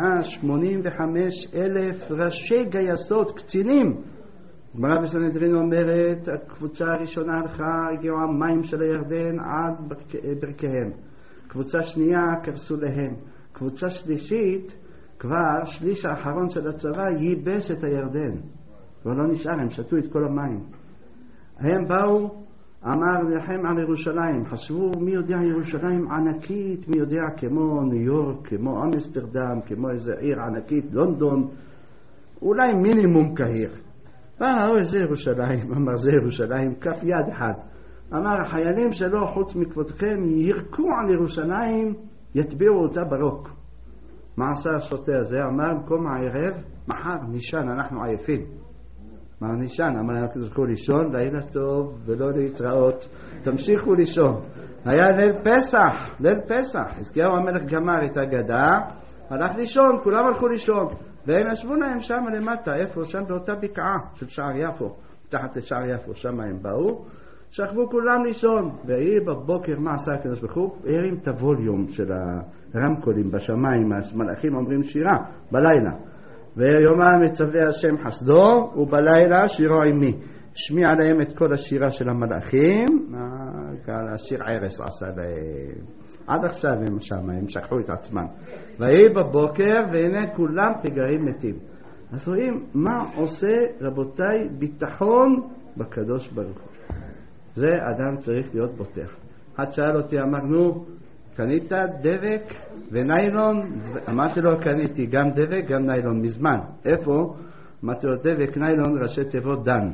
S1: 185,000 ראשי גייסות, קצינים. גמרא בסנהדרין אומרת, הקבוצה הראשונה הלכה, הגיעו המים של הירדן עד ברכיהם. קבוצה שנייה קרסו להם. קבוצה שלישית, כבר שליש האחרון של הצבא ייבש את הירדן. ולא נשאר, הם שתו את כל המים. הם באו, אמר לכם על ירושלים, חשבו מי יודע ירושלים ענקית, מי יודע כמו ניו יורק, כמו אמסטרדם, כמו איזה עיר ענקית, לונדון, אולי מינימום קהיר. איזה ירושלים? אמר זה ירושלים, כף יד אחד. אמר החיילים שלו חוץ מכבודכם ירקו על ירושלים, יטביעו אותה ברוק. מה עשה השוטה הזה? אמר במקום הערב, מחר נישן, אנחנו עייפים. מה נישן? אמר להם תזכו לישון, לילה טוב ולא להתראות, תמשיכו לישון. היה ליל פסח, חזקיהו המלך גמר את הגדה, הלך לישון, כולם הלכו לישון, והם ישבו להם שם למטה, איפה? שם באותה בקעה של שער יפו, תחת לשער יפו, שם הם באו, שכבו כולם לישון, והיא בבוקר מה עשה הקדוש ברוך הוא? הרים את הווליום של הרמקולים בשמיים, המלאכים אומרים שירה בלילה, ויומם מצווה השם חסדו, ובלילה שירו עמי. שמיע עליהם את כל השירה של המלאכים, השיר ערס עשה להם. עד עכשיו הם שם, הם שכחו את עצמם. ויהי בבוקר, והנה כולם פגרים מתים. אז רואים מה עושה רבותיי ביטחון בקדוש ברוך הוא. זה אדם צריך להיות בוטח. אחד שאל אותי, אמרנו, קנית דבק וניילון? אמרתי לו, קניתי גם דבק גם ניילון מזמן. איפה? אמרתי לו, דבק ניילון ראשי תיבות דן.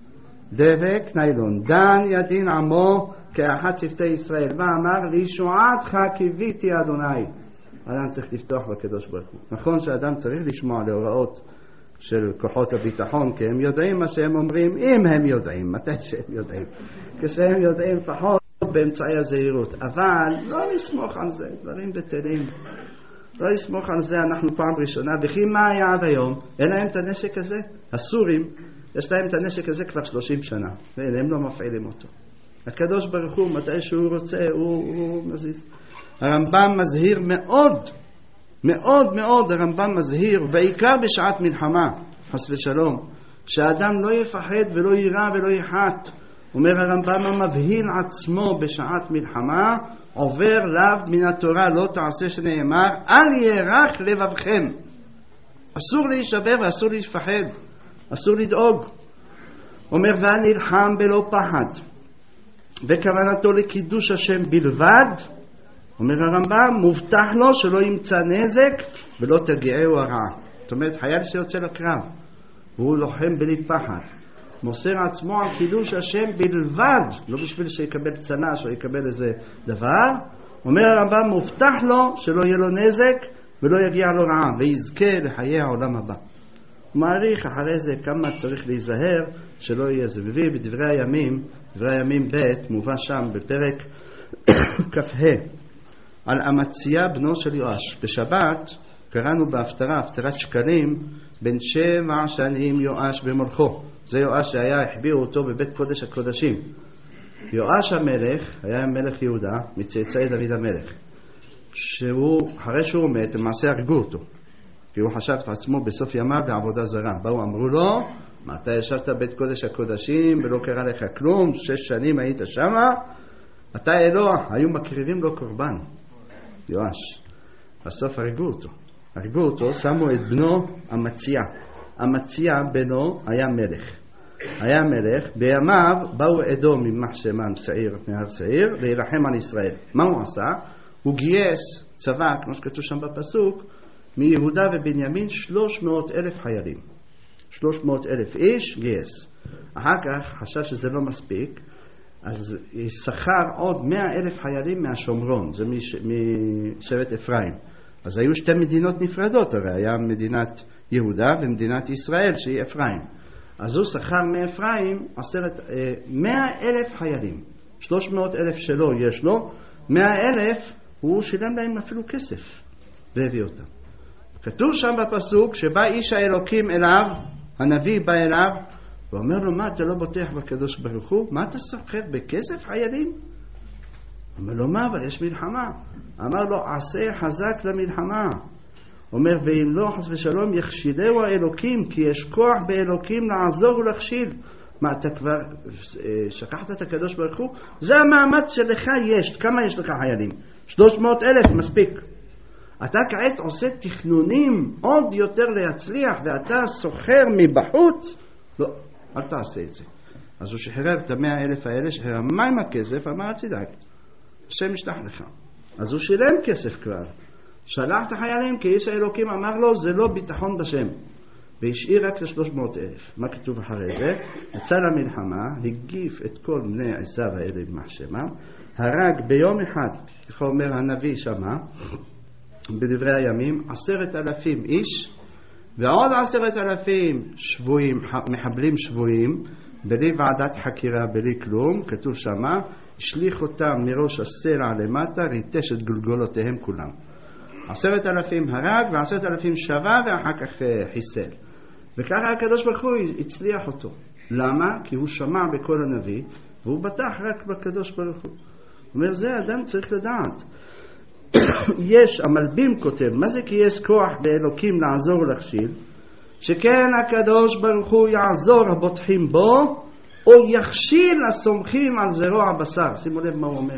S1: דבק ניילון, דן ידין עמו כאחד שבטי ישראל, ואמר לישועתך קיוויתי אדוני. אדם צריך לפתוח בקדוש ברוך הוא. נכון שאדם צריך לשמוע להוראות של כוחות הביטחון, כי הם יודעים מה שהם אומרים, אם הם יודעים, מתי שהם יודעים, כשהם יודעים פחות באמצעי הזהירות, אבל לא נסמוך על זה, דברים בטלים, לא נסמוך על זה. אנחנו פעם ראשונה, וכי מה היה עד היום? אין להם את הנשק הזה? הסורים יש להם את הנשק הזה כבר 30 שנה, והם לא מפעילים אותו. הקדוש ברוך הוא, מתי שהוא רוצה, הוא מזיז. הרמב"ם מזהיר מאוד, מאוד מאוד, הרמב"ם מזהיר, בעיקר בשעת מלחמה, חס ושלום, שהאדם לא יפחד ולא יירא ולא יחת. אומר הרמב"ם, המבהיל עצמו בשעת מלחמה, עובר לאו מן התורה, לא תעשה שנאמר, אל ירח לבבכם. אסור להישבר ואסור להיפחד. אסור לדאוג. אומר והנלחם בלא פחד, וכוונתו לקידוש השם בלבד. אומר הרמב"ם, מובטח לו שלא ימצא נזק ולא תגיעהו הרע. זאת אומרת, חייל שיוצא לקרב והוא לוחם בלי פחד, מוסר עצמו על קידוש השם בלבד, לא בשביל שיקבל צנש או יקבל איזה דבר. אומר הרמב"ם, מובטח לו שלא יהיה לו נזק ולא יגיע לו רע, ויזכה לחיי העולם הבא. מעריך אחרי זה כמה צריך להיזהר שלא יהיה זה. מביא בדברי הימים, דברי הימים ב' מובא שם בפרק כ"ה על אמציה בנו של יואש. בשבת קראנו בהפטרה, הפטרת שקלים, בן 7 שנים יואש במולכו. זה יואש שהיה, החביאו אותו בבית קודש הקודשים. יואש המלך היה מלך יהודה מצאצאי דוד המלך, אחרי שהוא מת, למעשה הרגו אותו. כי הוא חשב את עצמו בסוף ימיו בעבודה זרה. באו אמרו לו, מה אתה ישבת בית קודש הקודשים ולא קרה לך כלום, 6 שנים היית שמה, אתה אלוה. היו מקריבים לו קורבן, יואש. בסוף הרגו אותו, שמו את בנו אמציה. אמציה בנו היה מלך. בימיו באו אדום ממחשמן שעיר מהר שעיר להילחם על ישראל. מה הוא עשה? הוא גייס צבא, כמו שכתוב שם בפסוק, מיהודה ובנימין 300,000 חיילים. 300,000 איש גייס. אחר כך חשב שזה לא מספיק, אז שכר עוד 100,000 חיילים מהשומרון, זה משבט אפרים. אז היו 2 מדינות נפרדות, הרי היה מדינת יהודה ומדינת ישראל שהיא אפרים. אז הוא שכר מאפרים 100,000 חיילים. 300,000 שלו יש לו, 100,000 הוא שילם להם אפילו כסף והביא אותם. כתוב שם בפסוק שבא איש האלוקים אליו, הנביא בא אליו ואומר לו, מה אתה לא בוטח בקדוש ברוך הוא? מה אתה שוכר בכסף חיילים? אומר לו, מה, אבל יש מלחמה. אמר לו, עשה חזק למלחמה. אומר, ואם לא חס ושלום יכשילהו האלוקים, כי יש כוח באלוקים לעזור ולהכשיל. מה, אתה כבר שכחת את הקדוש ברוך הוא? זה המאמץ שלך יש. כמה יש לך חיילים? 300,000 מספיק. אתה כעת עושה תכנונים עוד יותר להצליח, ואתה סוחר מבחוץ? לא, אל תעשה את זה. אז הוא שחרר את 100,000 האלה, שחרר, מה עם הכסף? אמר, תדאג, השם ישלח לך. אז הוא שילם כסף כבר. שלח את החיילים, כי איש האלוקים אמר לו, זה לא ביטחון בשם. והשאיר רק ל300,000. מה כתוב אחרי זה? יצא למלחמה, הגיף את כל בני עשיו האלה במחשמם, הרג ביום אחד, איך אומר הנביא שמה, בדברי הימים, 10,000 איש, ועוד 10,000 שבויים, מחבלים שבויים, בלי ועדת חקירה, בלי כלום, כתוב שמה, השליך אותם מראש הסלע למטה, ריטש את גולגולותיהם כולם. 10,000 הרג ו10,000 שווה ואחר כך חיסל. וככה הקדוש ברוך הוא הצליח אותו. למה? כי הוא שמע בכל הנביא, והוא בטח רק בקדוש ברוך הוא. הוא אומר, זה אדם צריך לדעת. יש, המלבים כותב, מה זה כי יש כוח באלוקים לעזור ולהכשיל? שכן הקדוש ברוך הוא יעזור הבוטחים בו, או יכשיל הסומכים על זרוע הבשר. שימו לב מה הוא אומר.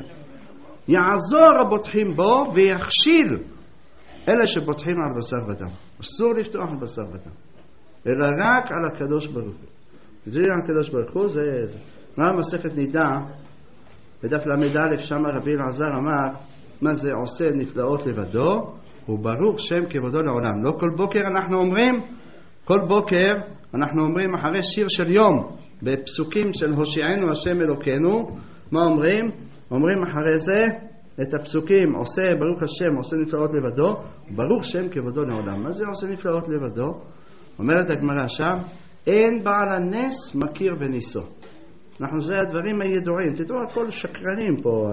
S1: יעזור הבוטחים בו ויכשיל אלה שבוטחים על בשר ודם. אסור לפתוח על בשר ודם, אלא רק על הקדוש ברוך הוא. זה על הקדוש ברוך הוא, זה. מה מסכת נידה, בדף למד שם רבי אלעזר אמר, מה זה עושה נפלאות לבדו, וברוך שם כבודו לעולם. לא כל בוקר אנחנו אומרים, כל בוקר אנחנו אומרים אחרי שיר של יום, בפסוקים של הושיענו השם אלוקינו, מה אומרים? אומרים אחרי זה את הפסוקים, עושה ברוך השם, עושה נפלאות לבדו, ברוך שם כבודו לעולם. מה זה עושה נפלאות לבדו? אומרת הגמרא שם, אין בעל הנס מכיר בניסו. אנחנו זה הדברים הידועים, תדעו הכל שקרנים פה,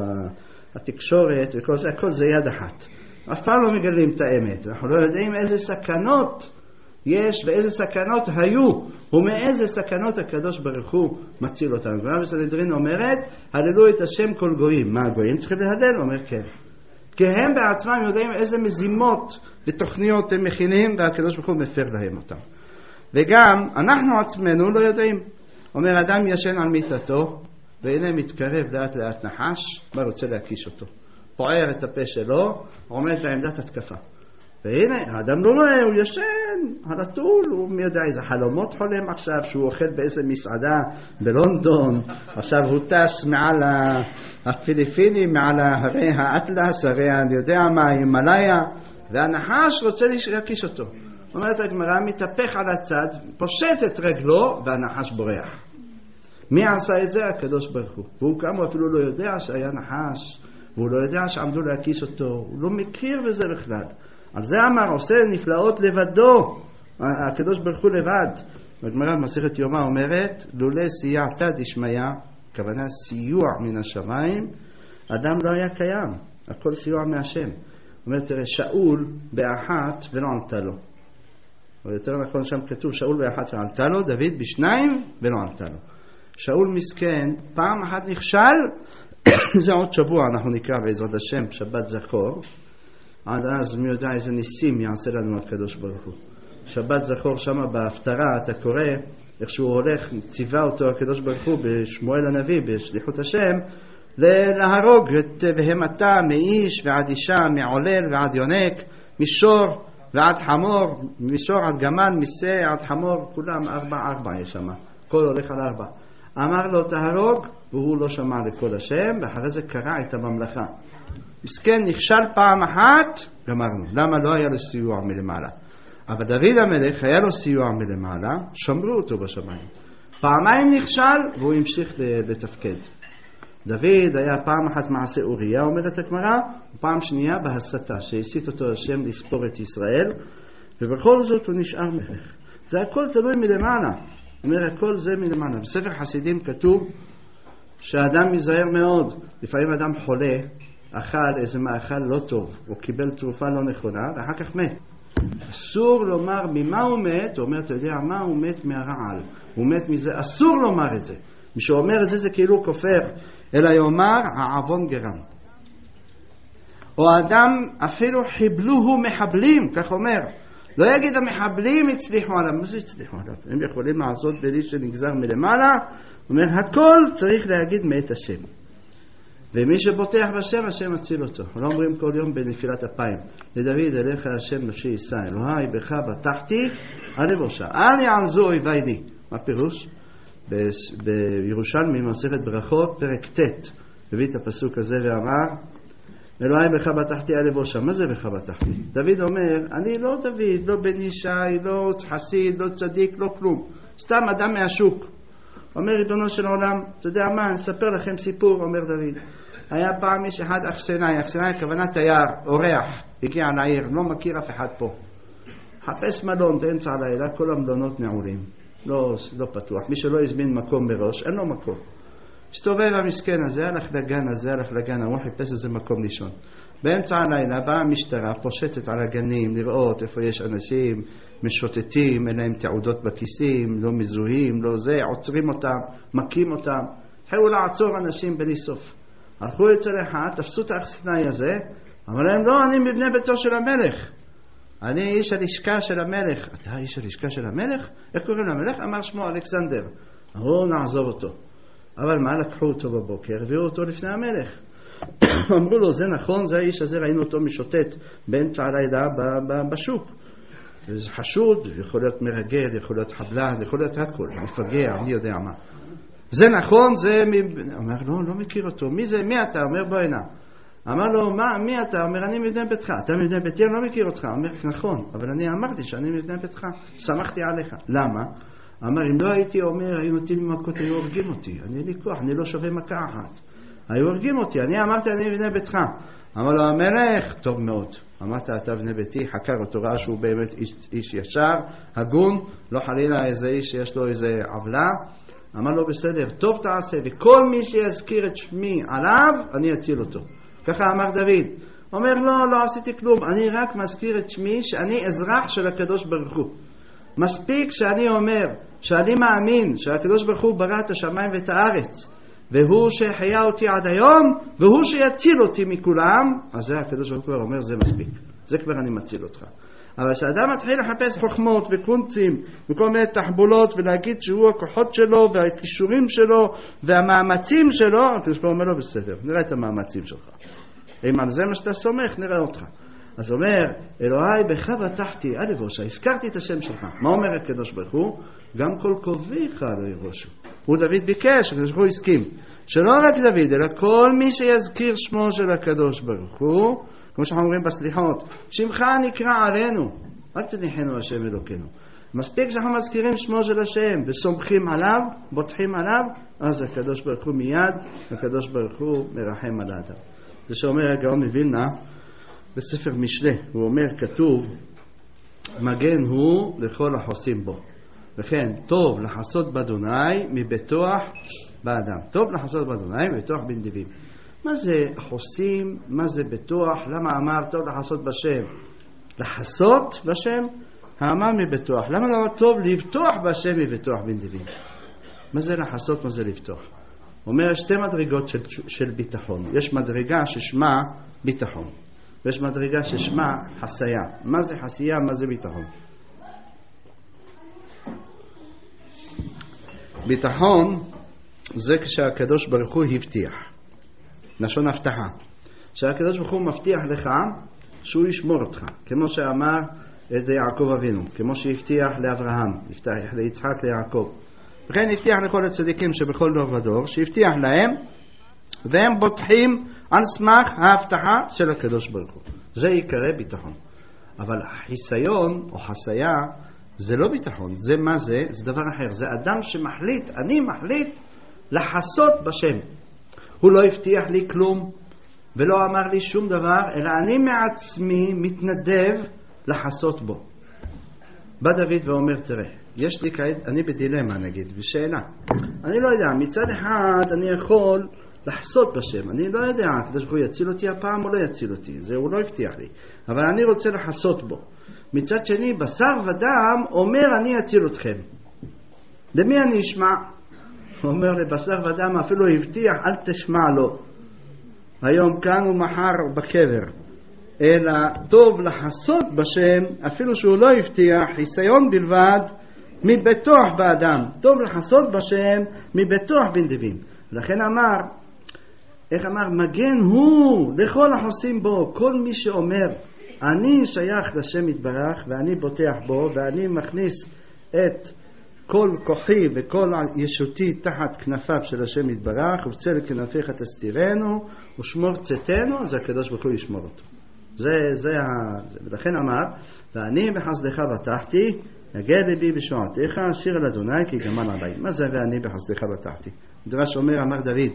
S1: התקשורת וכל זה, הכל זה יד אחת. אף פעם לא מגלים את האמת, אנחנו לא יודעים איזה סכנות יש ואיזה סכנות היו, ומאיזה סכנות הקדוש ברוך הוא מציל אותנו. גמרא בסנהדרין אומרת, הללו את השם כל גויים. מה הגויים צריכים להלל? אומר כן. כי הם בעצמם יודעים איזה מזימות ותוכניות הם מכינים, והקדוש ברוך הוא מפר להם אותם. וגם אנחנו עצמנו לא יודעים. אומר, אדם ישן על מיטתו, והנה מתקרב לאט לאט נחש, מה רוצה להקיש אותו? פוער את הפה שלו, עומד לעמדת התקפה. והנה, האדם לא רואה, הוא ישן על הטול, הוא מי יודע איזה חלומות חולם עכשיו, שהוא אוכל באיזה מסעדה בלונדון, עכשיו הוא טס מעל הפיליפינים, מעל הרי האטלס, הרי אני יודע מה, הימלאיה, והנחש רוצה להקיש אותו. אומרת הגמרא, מתהפך על הצד, פושט את רגלו, והנחש בורח. מי עשה את זה? הקדוש ברוך הוא. והוא כמה אפילו לא יודע שהיה נחש, והוא לא יודע שעמדו להקיש אותו, הוא לא מכיר בזה בכלל. על זה אמר, עושה נפלאות לבדו, הקדוש ברוך הוא לבד. והגמרא במסכת יומא אומרת, לולא סייעתא דשמיא, כוונה סיוע מן השמיים, אדם לא היה קיים, הכל סיוע מהשם. אומרת, תראה, שאול באחת ולא ענתה לו. או יותר נכון שם כתוב, שאול באחת וענתה לו, דוד בשניים ולא ענתה לו. שאול מסכן, פעם אחת נכשל, זה עוד שבוע, אנחנו נקרא בעזרת השם, שבת זכור, עד אז מי יודע איזה ניסים יעשה לנו הקדוש ברוך הוא. שבת זכור שמה בהפטרה, אתה קורא איך שהוא הולך, ציווה אותו הקדוש ברוך הוא בשמואל הנביא, בשליחות השם, להרוג את בהמתה מאיש ועד אישה, מעולל ועד יונק, מישור ועד חמור, מישור עד גמל, מסה עד חמור, כולם 4 יש שם, כל הולך על 4. אמר לו תהרוג, והוא לא שמע לכל השם, ואחרי זה קרע את הממלכה. מסכן נכשל פעם אחת, גמרנו. למה לא היה לו סיוע מלמעלה? אבל דוד המלך היה לו סיוע מלמעלה, שמרו אותו בשמיים. פעמיים נכשל, והוא המשיך לתפקד. דוד היה פעם אחת מעשה אוריה, אומרת הגמרא, ופעם שנייה בהסתה, שהסית אותו השם לספור את ישראל, ובכל זאת הוא נשאר מלך. זה הכל תלוי מלמעלה. אומר, הכל זה מלמעלה. בספר חסידים כתוב שהאדם מזהר מאוד. לפעמים אדם חולה, אכל איזה מאכל לא טוב, או קיבל תרופה לא נכונה, ואחר כך מת. אסור לומר ממה הוא מת, הוא אומר, אתה יודע מה? הוא מת מהרעל. הוא מת מזה, אסור לומר את זה. מי שאומר את זה זה כאילו כופר, אלא יאמר העוון גרם. או אדם אפילו חיבלוהו מחבלים, כך אומר. לא יגיד המחבלים הצליחו עליו. מה זה הצליחו עליו? הם יכולים לעשות בלי שנגזר מלמעלה. הוא אומר, הכל צריך להגיד מאת השם. ומי שבוטח בשם, השם מציל אותו. לא אומרים כל יום בנפילת אפיים. לדוד, אליך השם נפשי יישא, אלוהי בך בטחתי, אל אבושה. אל יעזו אויבי לי. מה פירוש? בירושלמי מסכת ברכות, פרק ט', הביא את הפסוק הזה ואמר, אלוהי בך בטחתי אל אבושה. מה זה בך בטחתי? דוד אומר, אני לא דוד, לא בן ישי, לא חסיד, לא צדיק, לא כלום. סתם אדם מהשוק. אומר ריבונו של עולם, אתה יודע מה, אני אספר לכם סיפור, אומר דוד. היה פעם איש אחד אכסנאי, הכוונה תייר, אורח, הגיע לעיר, לא מכיר אף אחד פה. חפש מלון באמצע הלילה, כל המלונות נעולים, לא פתוח. מי שלא הזמין מקום בראש, אין לו מקום. הסתובב המסכן הזה, הלך לגן, הוא חיפש איזה מקום לישון. באמצע הלילה באה המשטרה, פושטת על הגנים, לראות איפה יש אנשים משוטטים, אין להם תעודות בכיסים, לא מזוהים, לא זה, עוצרים אותם, מכים אותם. התחילו לעצור אנשים בלי סוף. הלכו אצל אחד, תפסו את האכסנאי הזה, אבל הם לא, אני מבני ביתו של המלך. אני איש הלשכה של המלך. אתה איש הלשכה של המלך? איך קוראים למלך? אמר שמו אלכסנדר. אמרו, נעזוב אותו. אבל מה, לקחו אותו בבוקר, הביאו אותו לפני המלך. אמרו לו, זה נכון, זה האיש הזה, ראינו אותו משוטט באמצע הלילה בשוק. זה חשוד, יכול להיות מרגל, יכול להיות חבלן, יכול להיות הכל, מפגע, אני יודע מה. זה נכון, זה... אומר, לא מכיר אותו. מי זה? מי אתה? אומר, בוא הנה. אמר לו, מי אתה? אומר, אני מבנה ביתך. אתה מבנה ביתי, אני לא מכיר אותך. אומר, נכון, אבל אני אמרתי שאני מבנה ביתך. שמחתי עליך. למה? אמר, אם לא הייתי אומר, היו נותנים מכות, היו הורגים אותי. אני אין לי כוח, אני לא שווה מכה אחת. היו הורגים אותי, אני אמרתי, אני מבנה ביתך. אמר לו, המלך, טוב מאוד. אמרת, אתה בני ביתי, חקר אותו, ראה שהוא באמת איש ישר, הגון, לא חלילה איזה איש שיש לו איזה עוולה. אמר לו, בסדר, טוב תעשה, וכל מי שיזכיר את שמי עליו, אני אציל אותו. ככה אמר דוד. אומר, לא עשיתי כלום, אני רק מזכיר את שמי שאני אזרח של הקדוש ברוך הוא. מספיק שאני אומר, שאני מאמין שהקדוש ברוך הוא ברא את השמיים ואת הארץ, והוא שהחיה אותי עד היום, והוא שיציל אותי מכולם, אז זה הקדוש ברוך הוא אומר, זה מספיק. זה כבר אני מציל אותך. אבל כשאדם מתחיל לחפש חוכמות וקונצים וכל מיני תחבולות ולהגיד שהוא הכוחות שלו והכישורים שלו והמאמצים שלו, הקדוש ברוך הוא אומר לו, בסדר, נראה את המאמצים שלך. אם על זה מה שאתה סומך, נראה אותך. אז אומר, אלוהי בך בטחתי, אל אבושה, הזכרתי את השם שלך. מה אומר הקדוש ברוך הוא? גם כל קרוביך לא יבושו. הוא דוד ביקש, הקדוש ברוך הוא הסכים. שלא רק דוד, אלא כל מי שיזכיר שמו של הקדוש ברוך הוא, כמו שאנחנו אומרים בסליחות, שמך נקרא עלינו, אל תניחנו השם אלוקינו. מספיק שאנחנו מזכירים שמו של השם וסומכים עליו, בוטחים עליו, אז הקדוש ברוך הוא מיד, הקדוש ברוך הוא מרחם על האדם. זה שאומר הגאון מווילנה בספר משלי, הוא אומר, כתוב, מגן הוא לכל החוסים בו. וכן, טוב לחסות באדוני מבטוח באדם. טוב לחסות באדוני מבטוח בנדיבים. מה זה חוסים? מה זה בטוח? למה אמר טוב לחסות בשם? לחסות בשם? האמר מבטוח. למה לא טוב לבטוח בשם מבטוח בנדיבים? מה זה לחסות? מה זה לבטוח? אומר שתי מדרגות של ביטחון. יש מדרגה ששמה ביטחון. ויש מדרגה ששמה חסייה. מה זה חסייה? מה זה ביטחון? ביטחון זה כשהקדוש ברוך הוא הבטיח, לשון הבטחה, שהקדוש ברוך הוא מבטיח לך שהוא ישמור אותך, כמו שאמר את יעקב אבינו, כמו שהבטיח לאברהם, הבטיח ליצחק, ליעקב, וכן הבטיח לכל הצדיקים שבכל דור ודור, שהבטיח להם, והם בוטחים על סמך ההבטחה של הקדוש ברוך הוא. זה יקרא ביטחון. אבל חיסיון או חסייה זה לא ביטחון. זה מה זה? זה דבר אחר. זה אדם שמחליט, אני מחליט לחסות בשם. הוא לא הבטיח לי כלום ולא אמר לי שום דבר, אלא אני מעצמי מתנדב לחסות בו. בא דוד ואומר, תראה, יש לי כעת, אני בדילמה נגיד, בשאלה. אני לא יודע, מצד אחד אני יכול לחסות בשם, אני לא יודע, הקדוש ברוך הוא יציל אותי הפעם או לא יציל אותי, זה הוא לא הבטיח לי, אבל אני רוצה לחסות בו. מצד שני, בשר ודם אומר אני אציל אתכם. למי אני אשמע? הוא אומר לבשר ודם, אפילו הבטיח, אל תשמע לו. היום כאן ומחר בקבר. אלא טוב לחסות בשם, אפילו שהוא לא הבטיח, חיסיון בלבד, מבטוח באדם. טוב לחסות בשם, מבטוח בנדבים. לכן אמר, איך אמר? מגן הוא לכל החוסים בו. כל מי שאומר, אני שייך לשם יתברך, ואני בוטח בו, ואני מכניס את כל כוחי וכל ישותי תחת כנפיו של השם יתברך, ובצל כנפיך תסתירנו, ושמור צאתנו, אז הקדוש ברוך הוא ישמור אותו. ולכן אמר, ואני בחסדך בטחתי, יגע ליבי בשועתך, שיר אל אדוני כי גמל עלי. מה זה ואני בחסדך בטחתי? מדרש אומר, אמר דוד,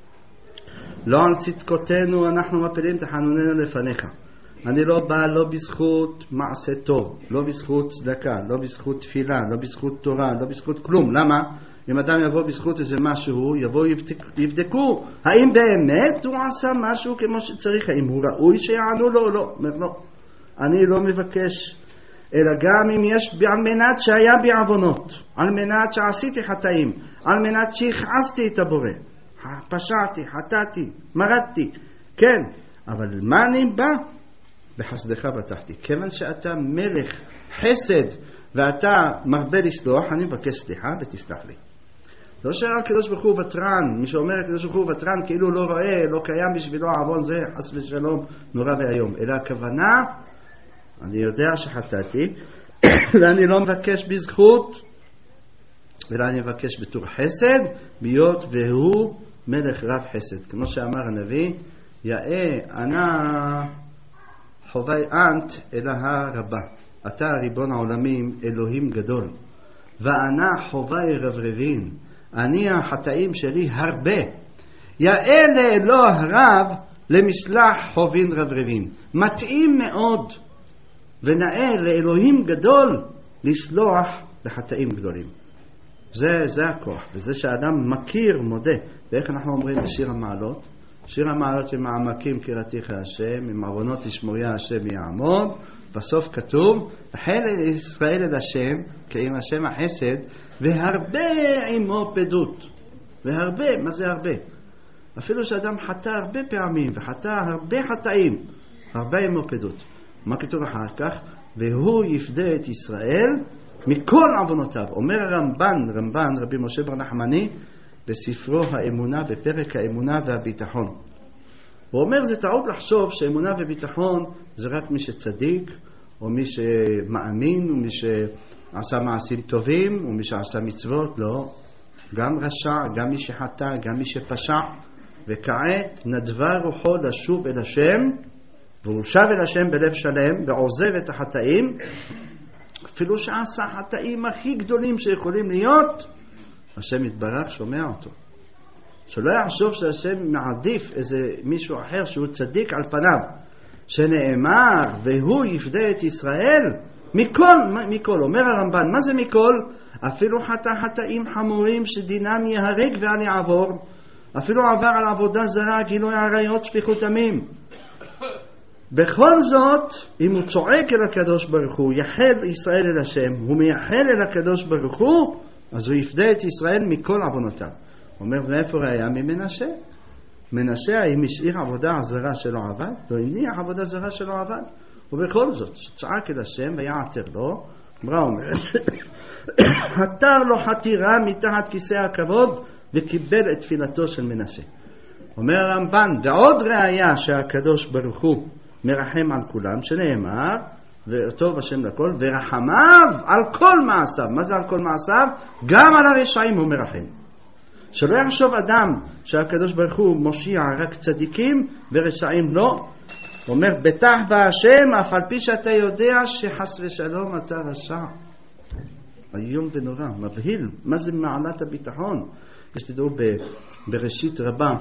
S1: לא על צדקותינו אנחנו מפילים תחנוננו לפניך. אני לא בא לא בזכות מעשה טוב, לא בזכות צדקה, לא בזכות תפילה, לא בזכות תורה, לא בזכות כלום. למה? אם אדם יבוא בזכות איזה משהו, יבוא יבדקו האם באמת הוא עשה משהו כמו שצריך, האם הוא ראוי שיענו לו או לא. אומר לא, אני לא מבקש, אלא גם אם יש על מנת שהיה בי עוונות, על מנת שעשיתי חטאים, על מנת שהכעסתי את הבורא, פשעתי, חטאתי, מרדתי, כן, אבל מה אני בא? בחסדך בטחתי. כיוון שאתה מלך חסד ואתה מרבה לסלוח, אני מבקש סליחה ותסלח לי. לא שהקדוש ברוך הוא ותרן, מי שאומר הקדוש ברוך הוא ותרן כאילו לא רואה, לא קיים בשבילו עוון, זה חס ושלום נורא והיום. אלא הכוונה, אני יודע שחטאתי ואני לא מבקש בזכות, אלא אני מבקש בתור חסד, ביות והוא מלך רב חסד. כמו שאמר הנביא, יאה אנא חובי אנט אלוהה רבה, אתה ריבון העולמים אלוהים גדול, ואנה חובי רברבין, אני החטאים שלי הרבה, יאה לאלוה רב למשלח חובין רברבין. מתאים מאוד ונאה לאלוהים גדול לסלוח לחטאים גדולים. זה הכוח, וזה שאדם מכיר, מודה. ואיך אנחנו אומרים בשיר המעלות? שיר המעלות שמעמקים קראתיך השם, עם עוונות תשמוריה השם יעמוד. בסוף כתוב, החל ישראל אל השם, כי עם השם החסד, והרבה עמו פדות. והרבה, מה זה הרבה? אפילו שאדם חטא הרבה פעמים, וחטא הרבה חטאים, הרבה עמו פדות. מה כתוב אחר כך? והוא יפדה את ישראל מכל עוונותיו. אומר הרמב"ן, רבי משה בר נחמני, בספרו האמונה, בפרק האמונה והביטחון. הוא אומר, זה טעות לחשוב שאמונה וביטחון זה רק מי שצדיק, או מי שמאמין, או מי שעשה מעשים טובים, או מי שעשה מצוות. לא. גם רשע, גם מי שחטא, גם מי שפשע. וכעת נדבה רוחו לשוב אל השם, והוא שב אל השם בלב שלם, ועוזב את החטאים, אפילו שעשה חטאים הכי גדולים שיכולים להיות, השם יתברך שומע אותו. שלא יחשוב שהשם מעדיף איזה מישהו אחר שהוא צדיק על פניו, שנאמר והוא יפדה את ישראל מכל. אומר הרמב"ן, מה זה מכל? אפילו חטא חטאים חמורים שדינם יהרג ואל יעבור, אפילו עבר על עבודה זרה, גילוי עריות, שפיכות דמים. בכל זאת, אם הוא צועק אל הקדוש ברוך הוא, יחל ישראל אל השם, הוא מייחל אל הקדוש ברוך הוא, אז הוא יפדה את ישראל מכל עוונותיו. אומר, מאיפה ראיה? ממנשה. מנשה האם השאיר עבודה זרה שלא עבד? לא הניח עבודה זרה שלא עבד. ובכל זאת, שצעק אל השם ויעתר לו, אמרה אומרת, התר לו חתירה מתחת כיסא הכבוד וקיבל את תפילתו של מנשה. אומר הרמב"ן, ועוד ראיה שהקדוש ברוך הוא מרחם על כולם, שנאמר, וטוב השם לכל, ורחמיו על כל מעשיו. מה זה על כל מעשיו? גם על הרשעים הוא מרחם. שלא יחשוב אדם שהקדוש ברוך הוא מושיע רק צדיקים ורשעים לא. אומר, בטח בהשם, אף על פי שאתה יודע שחס ושלום אתה רשע. איום ונורא, מבהיל. מה זה מעלת הביטחון? שתדעו בראשית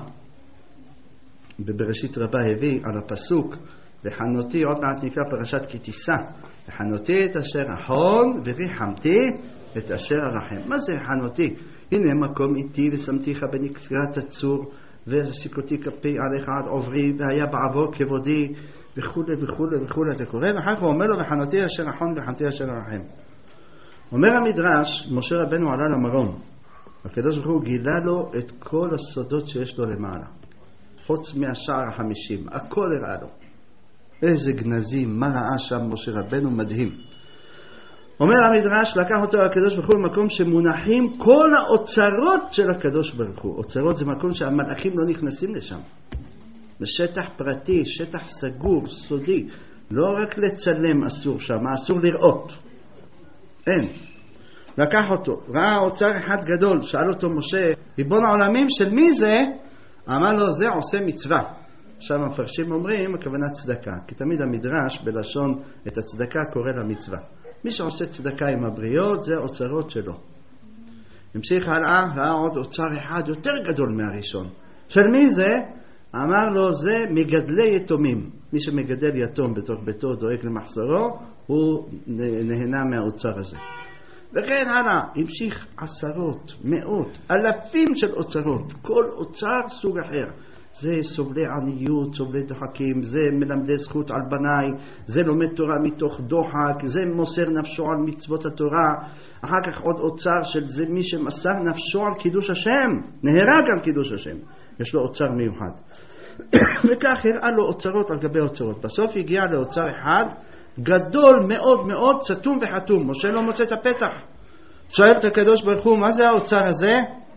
S1: רבה הביא על הפסוק, וחנותי, עוד מעט נקרא פרשת כי תישא, וחנותי את אשר אחון וריחמתי את אשר הרחם. מה זה חנותי? הנה מקום איתי ושמתיך בנקרת הצור ושיקותי כפי עליך עד עוברי והיה בעבור כבודי וכו' וכו' וכו'. אתה קורא ואחר כך הוא אומר לו וחנותי אשר אחון וריחמתי אשר הרחם. אומר המדרש, משה רבנו עלה למרום, הקדוש ברוך הוא גילה לו את כל הסודות שיש לו למעלה חוץ מהשער 50, הכל הראה לו. איזה גנזים, מה ראה שם משה רבנו, מדהים. אומר המדרש, לקח אותו הקדוש ברוך הוא למקום שמונחים כל האוצרות של הקדוש ברוך הוא. אוצרות זה מקום שהמלאכים לא נכנסים לשם. בשטח פרטי, שטח סגור, סודי. לא רק לצלם אסור שם, אסור לראות. אין. לקח אותו, ראה אוצר אחד גדול, שאל אותו משה, ריבון העולמים של מי זה? אמר לו, זה עושה מצווה. עכשיו המפרשים אומרים, הכוונה צדקה, כי תמיד המדרש בלשון את הצדקה קורא למצווה. מי שעושה צדקה עם הבריות זה האוצרות שלו. המשיך הלאה, ראה עוד אוצר אחד יותר גדול מהראשון. של מי זה? אמר לו, זה מגדלי יתומים. מי שמגדל יתום בתוך ביתו דואג למחסרו, הוא נהנה מהאוצר הזה. וכן הלאה, המשיך עשרות, מאות, אלפים של אוצרות, כל אוצר סוג אחר. זה סובלי עניות, סובלי דחקים, זה מלמדי זכות על בניי, זה לומד תורה מתוך דוחק, זה מוסר נפשו על מצוות התורה. אחר כך עוד אוצר של זה מי שמסר נפשו על קידוש השם, נהרג על קידוש השם, יש לו אוצר מיוחד. וכך הראה לו אוצרות על גבי אוצרות. בסוף הגיע לאוצר אחד גדול מאוד מאוד, סתום וחתום. משה לא מוצא את הפתח. שואל את הקדוש ברוך הוא, מה זה האוצר הזה?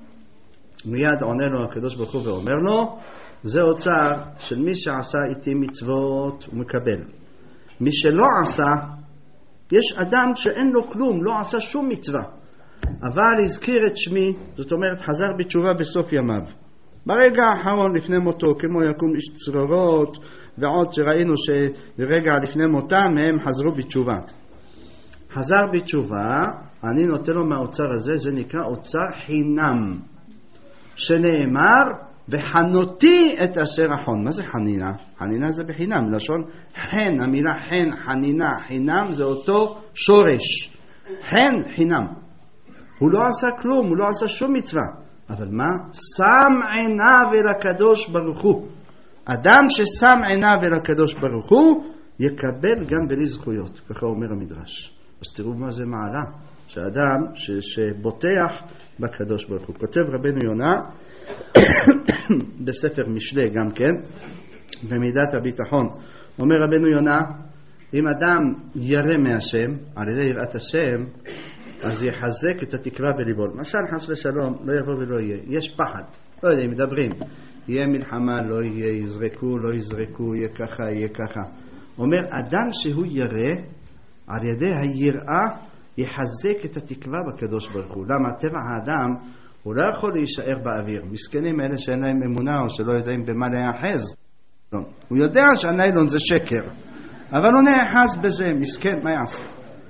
S1: מיד עונה לו הקדוש ברוך הוא ואומר לו, זה אוצר של מי שעשה איתי מצוות ומקבל. מי שלא עשה, יש אדם שאין לו כלום, לא עשה שום מצווה, אבל הזכיר את שמי, זאת אומרת חזר בתשובה בסוף ימיו. ברגע האחרון לפני מותו, כמו יקום איש צרורות, ועוד שראינו שברגע לפני מותם הם חזרו בתשובה. חזר בתשובה, אני נותן לו מהאוצר הזה, זה נקרא אוצר חינם. שנאמר, וחנותי את אשר אחון. מה זה חנינה? חנינה זה בחינם, לשון חן, המילה חן, חנינה, חינם זה אותו שורש. חן, חינם. הוא לא עשה כלום, הוא לא עשה שום מצווה. אבל מה? שם עיניו אל הקדוש ברוך הוא. אדם ששם עיניו אל הקדוש ברוך הוא, יקבל גם בלי זכויות. ככה אומר המדרש. אז תראו מה זה מעלה. שאדם שבוטח בקדוש ברוך הוא. כותב רבנו יונה בספר משלי גם כן, במידת הביטחון. אומר רבנו יונה, אם אדם ירא מהשם, על ידי יראת השם, אז יחזק את התקווה בליבו. למשל, חס ושלום, לא יבוא ולא יהיה. יש פחד. לא יודע, מדברים. יהיה מלחמה, לא יהיה, יזרקו, לא יזרקו, יהיה ככה, יהיה ככה. אומר, אדם שהוא ירא, על ידי היראה, יחזק את התקווה בקדוש ברוך הוא. למה? טבע האדם, הוא לא יכול להישאר באוויר. מסכנים אלה שאין להם אמונה, או שלא יודעים במה להיאחז. לא. הוא יודע שהניילון זה שקר. אבל הוא נאחז בזה, מסכן, מה יעשה?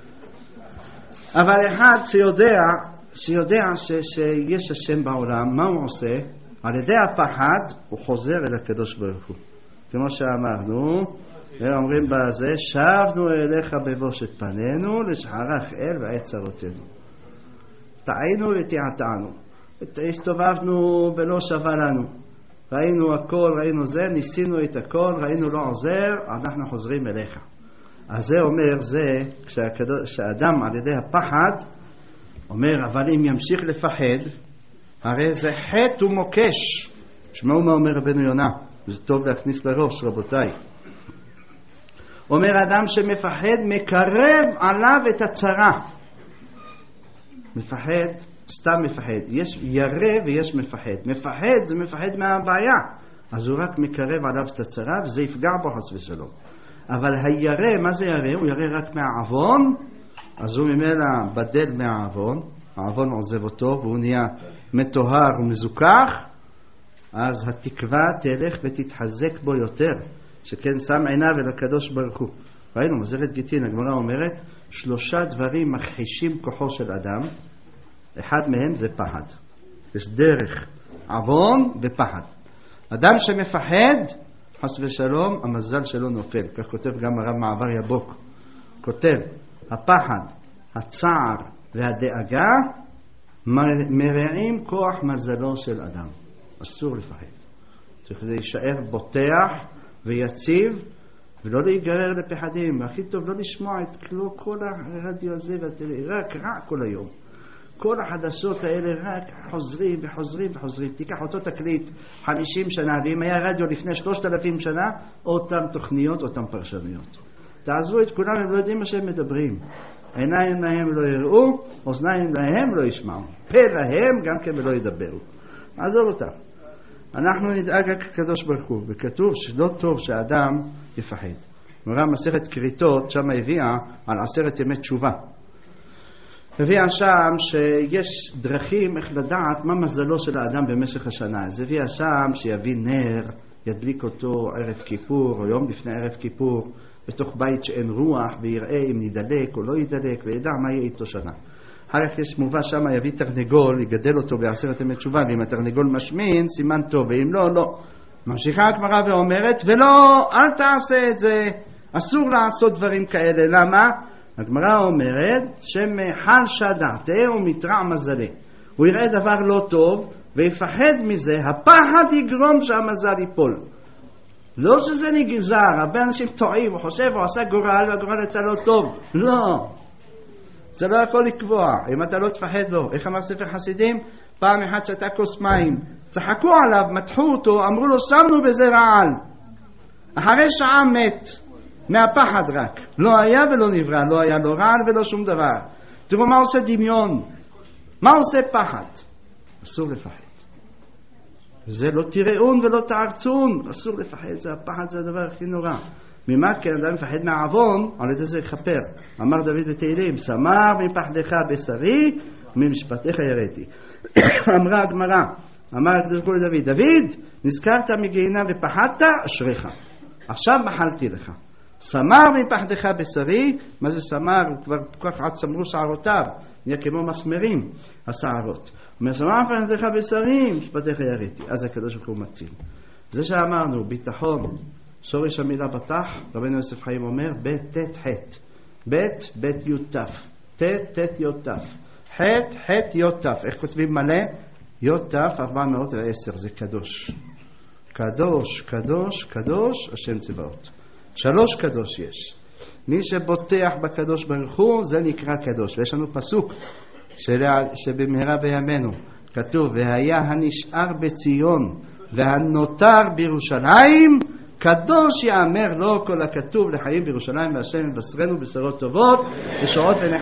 S1: אבל אחד שיודע שיש השם בעולם, מה הוא עושה? על ידי הפחד הוא חוזר אל הקדוש ברוך הוא. כמו שאמרנו, אומרים בזה, שבנו אליך בבושת פנינו, לשחרך אל ועת צרותינו. טעינו ותעתענו. הסתובבנו ולא שווה לנו. ראינו הכל, ראינו זה, ניסינו את הכל, ראינו לא עוזר, אנחנו חוזרים אליך. אז זה אומר, זה כשאדם על ידי הפחד אומר, אבל אם ימשיך לפחד, הרי זה חטא ומוקש תשמעו מה אומר רבנו יונה, זה טוב להכניס לראש רבותיי. אומר אדם שמפחד מקרב עליו את הצרה. מפחד, סתם מפחד. יש ירא ויש מפחד. מפחד זה מפחד מהבעיה, אז הוא רק מקרב עליו את הצרה וזה יפגע בו חס ושלום. אבל הירא, מה זה ירא? הוא ירא רק מהעוון, אז הוא ממילא בדל מהעוון, העוון עוזב אותו והוא נהיה מטוהר ומזוכח, אז התקווה תלך ותתחזק בו יותר, שכן שם עיניו אל הקדוש ברוך הוא. ראינו, מסכת גיטין, הגמרא אומרת, 3 דברים מכחישים כוחו של אדם, אחד מהם זה פחד. יש דרך, עוון ופחד. אדם שמפחד, חס ושלום, המזל שלו נופל. כך כותב גם הרב מעבר יבוק. כותב, הפחד, הצער והדאגה מרעים כוח מזלו של אדם. אסור לפחד. צריך להישאר בוטח ויציב ולא להיגרר לפחדים. הכי טוב לא לשמוע את כל הרדיו הזה רק רע כל היום. כל החדשות האלה רק חוזרים וחוזרים וחוזרים. תיקח אותו תקליט 50 שנה, ואם היה רדיו לפני 3,000 שנה, אותם תוכניות, אותם פרשנויות. תעזבו את כולם, הם לא יודעים מה שהם מדברים. עיניים להם לא יראו, אוזניים להם לא ישמעו, פה להם גם כן לא ידברו. עזוב אותם. אנחנו נדאג הקדוש ברוך הוא, וכתוב שלא טוב שהאדם יפחד. מראה מסכת כריתות, שם הביאה על 10 ימי תשובה. הביאה שם שיש דרכים איך לדעת מה מזלו של האדם במשך השנה. אז הביאה שם שיביא נר, ידליק אותו ערב כיפור או יום לפני ערב כיפור בתוך בית שאין רוח, ויראה אם נדלק או לא ידלק וידע מה יהיה איתו שנה. אחר כך יש מובא שם, יביא תרנגול, יגדל אותו ב10 ימי תשובה, ואם התרנגול משמין סימן טוב, ואם לא, לא. ממשיכה הגמרא ואומרת, ולא, אל תעשה את זה, אסור לעשות דברים כאלה. למה? הגמרא אומרת שמחל שדעתי ומתרע מזלי. הוא יראה דבר לא טוב ויפחד מזה, הפחד יגרום שהמזל ייפול. לא שזה נגזר, הרבה אנשים טועים, הוא חושב, הוא עשה גורל והגורל יצא לא טוב. לא, זה לא יכול לקבוע אם אתה לא תפחד לו. איך אמר ספר חסידים? פעם אחת שתה כוס מים, צחקו עליו, מתחו אותו, אמרו לו שמנו בזה רעל, אחרי שעה מת מהפחד רק. לא היה ולא נברא, לא היה לו רעל ולא שום דבר. תראו מה עושה דמיון, מה עושה פחד. אסור לפחד. זה לא תיראון ולא תערצון, אסור לפחד. זה הפחד, זה הדבר הכי נורא. ממה כן אדם מפחד מהעוון, על ידי זה יכפר. אמר דוד בתהילים, סמר מפחדך בשרי, ממשפטיך יראתי. אמרה הגמרא, אמר הקדוש ברוך הוא לדוד, דוד, נזכרת מגיהינום ופחדת, אשריך. עכשיו מחלתי לך. סמר מפחדך בשרי, מה זה סמר? הוא כבר כל כך עד סמרו שערותיו, נהיה כמו מסמרים השערות. סמר מפחדך בשרי, משפטיך יראתי. אז הקדוש ברוך הוא מציל. זה שאמרנו, ביטחון, שורש המילה בטח, רבנו יוסף חיים אומר, בית חט. בית יוטף. תת יוטף. חט יוטף. איך כותבים מלא? יוטף 410, זה קדוש. קדוש, קדוש, קדוש, השם צבאות. 3 קדוש יש. מי שבוטח בקדוש ברוך הוא, זה נקרא קדוש. ויש לנו פסוק שבמהרה בימינו כתוב, והיה הנשאר בציון והנותר בירושלים, קדוש יאמר לו כל הכתוב לחיים בירושלים, והשם יבשרנו בשורות טובות, בשעות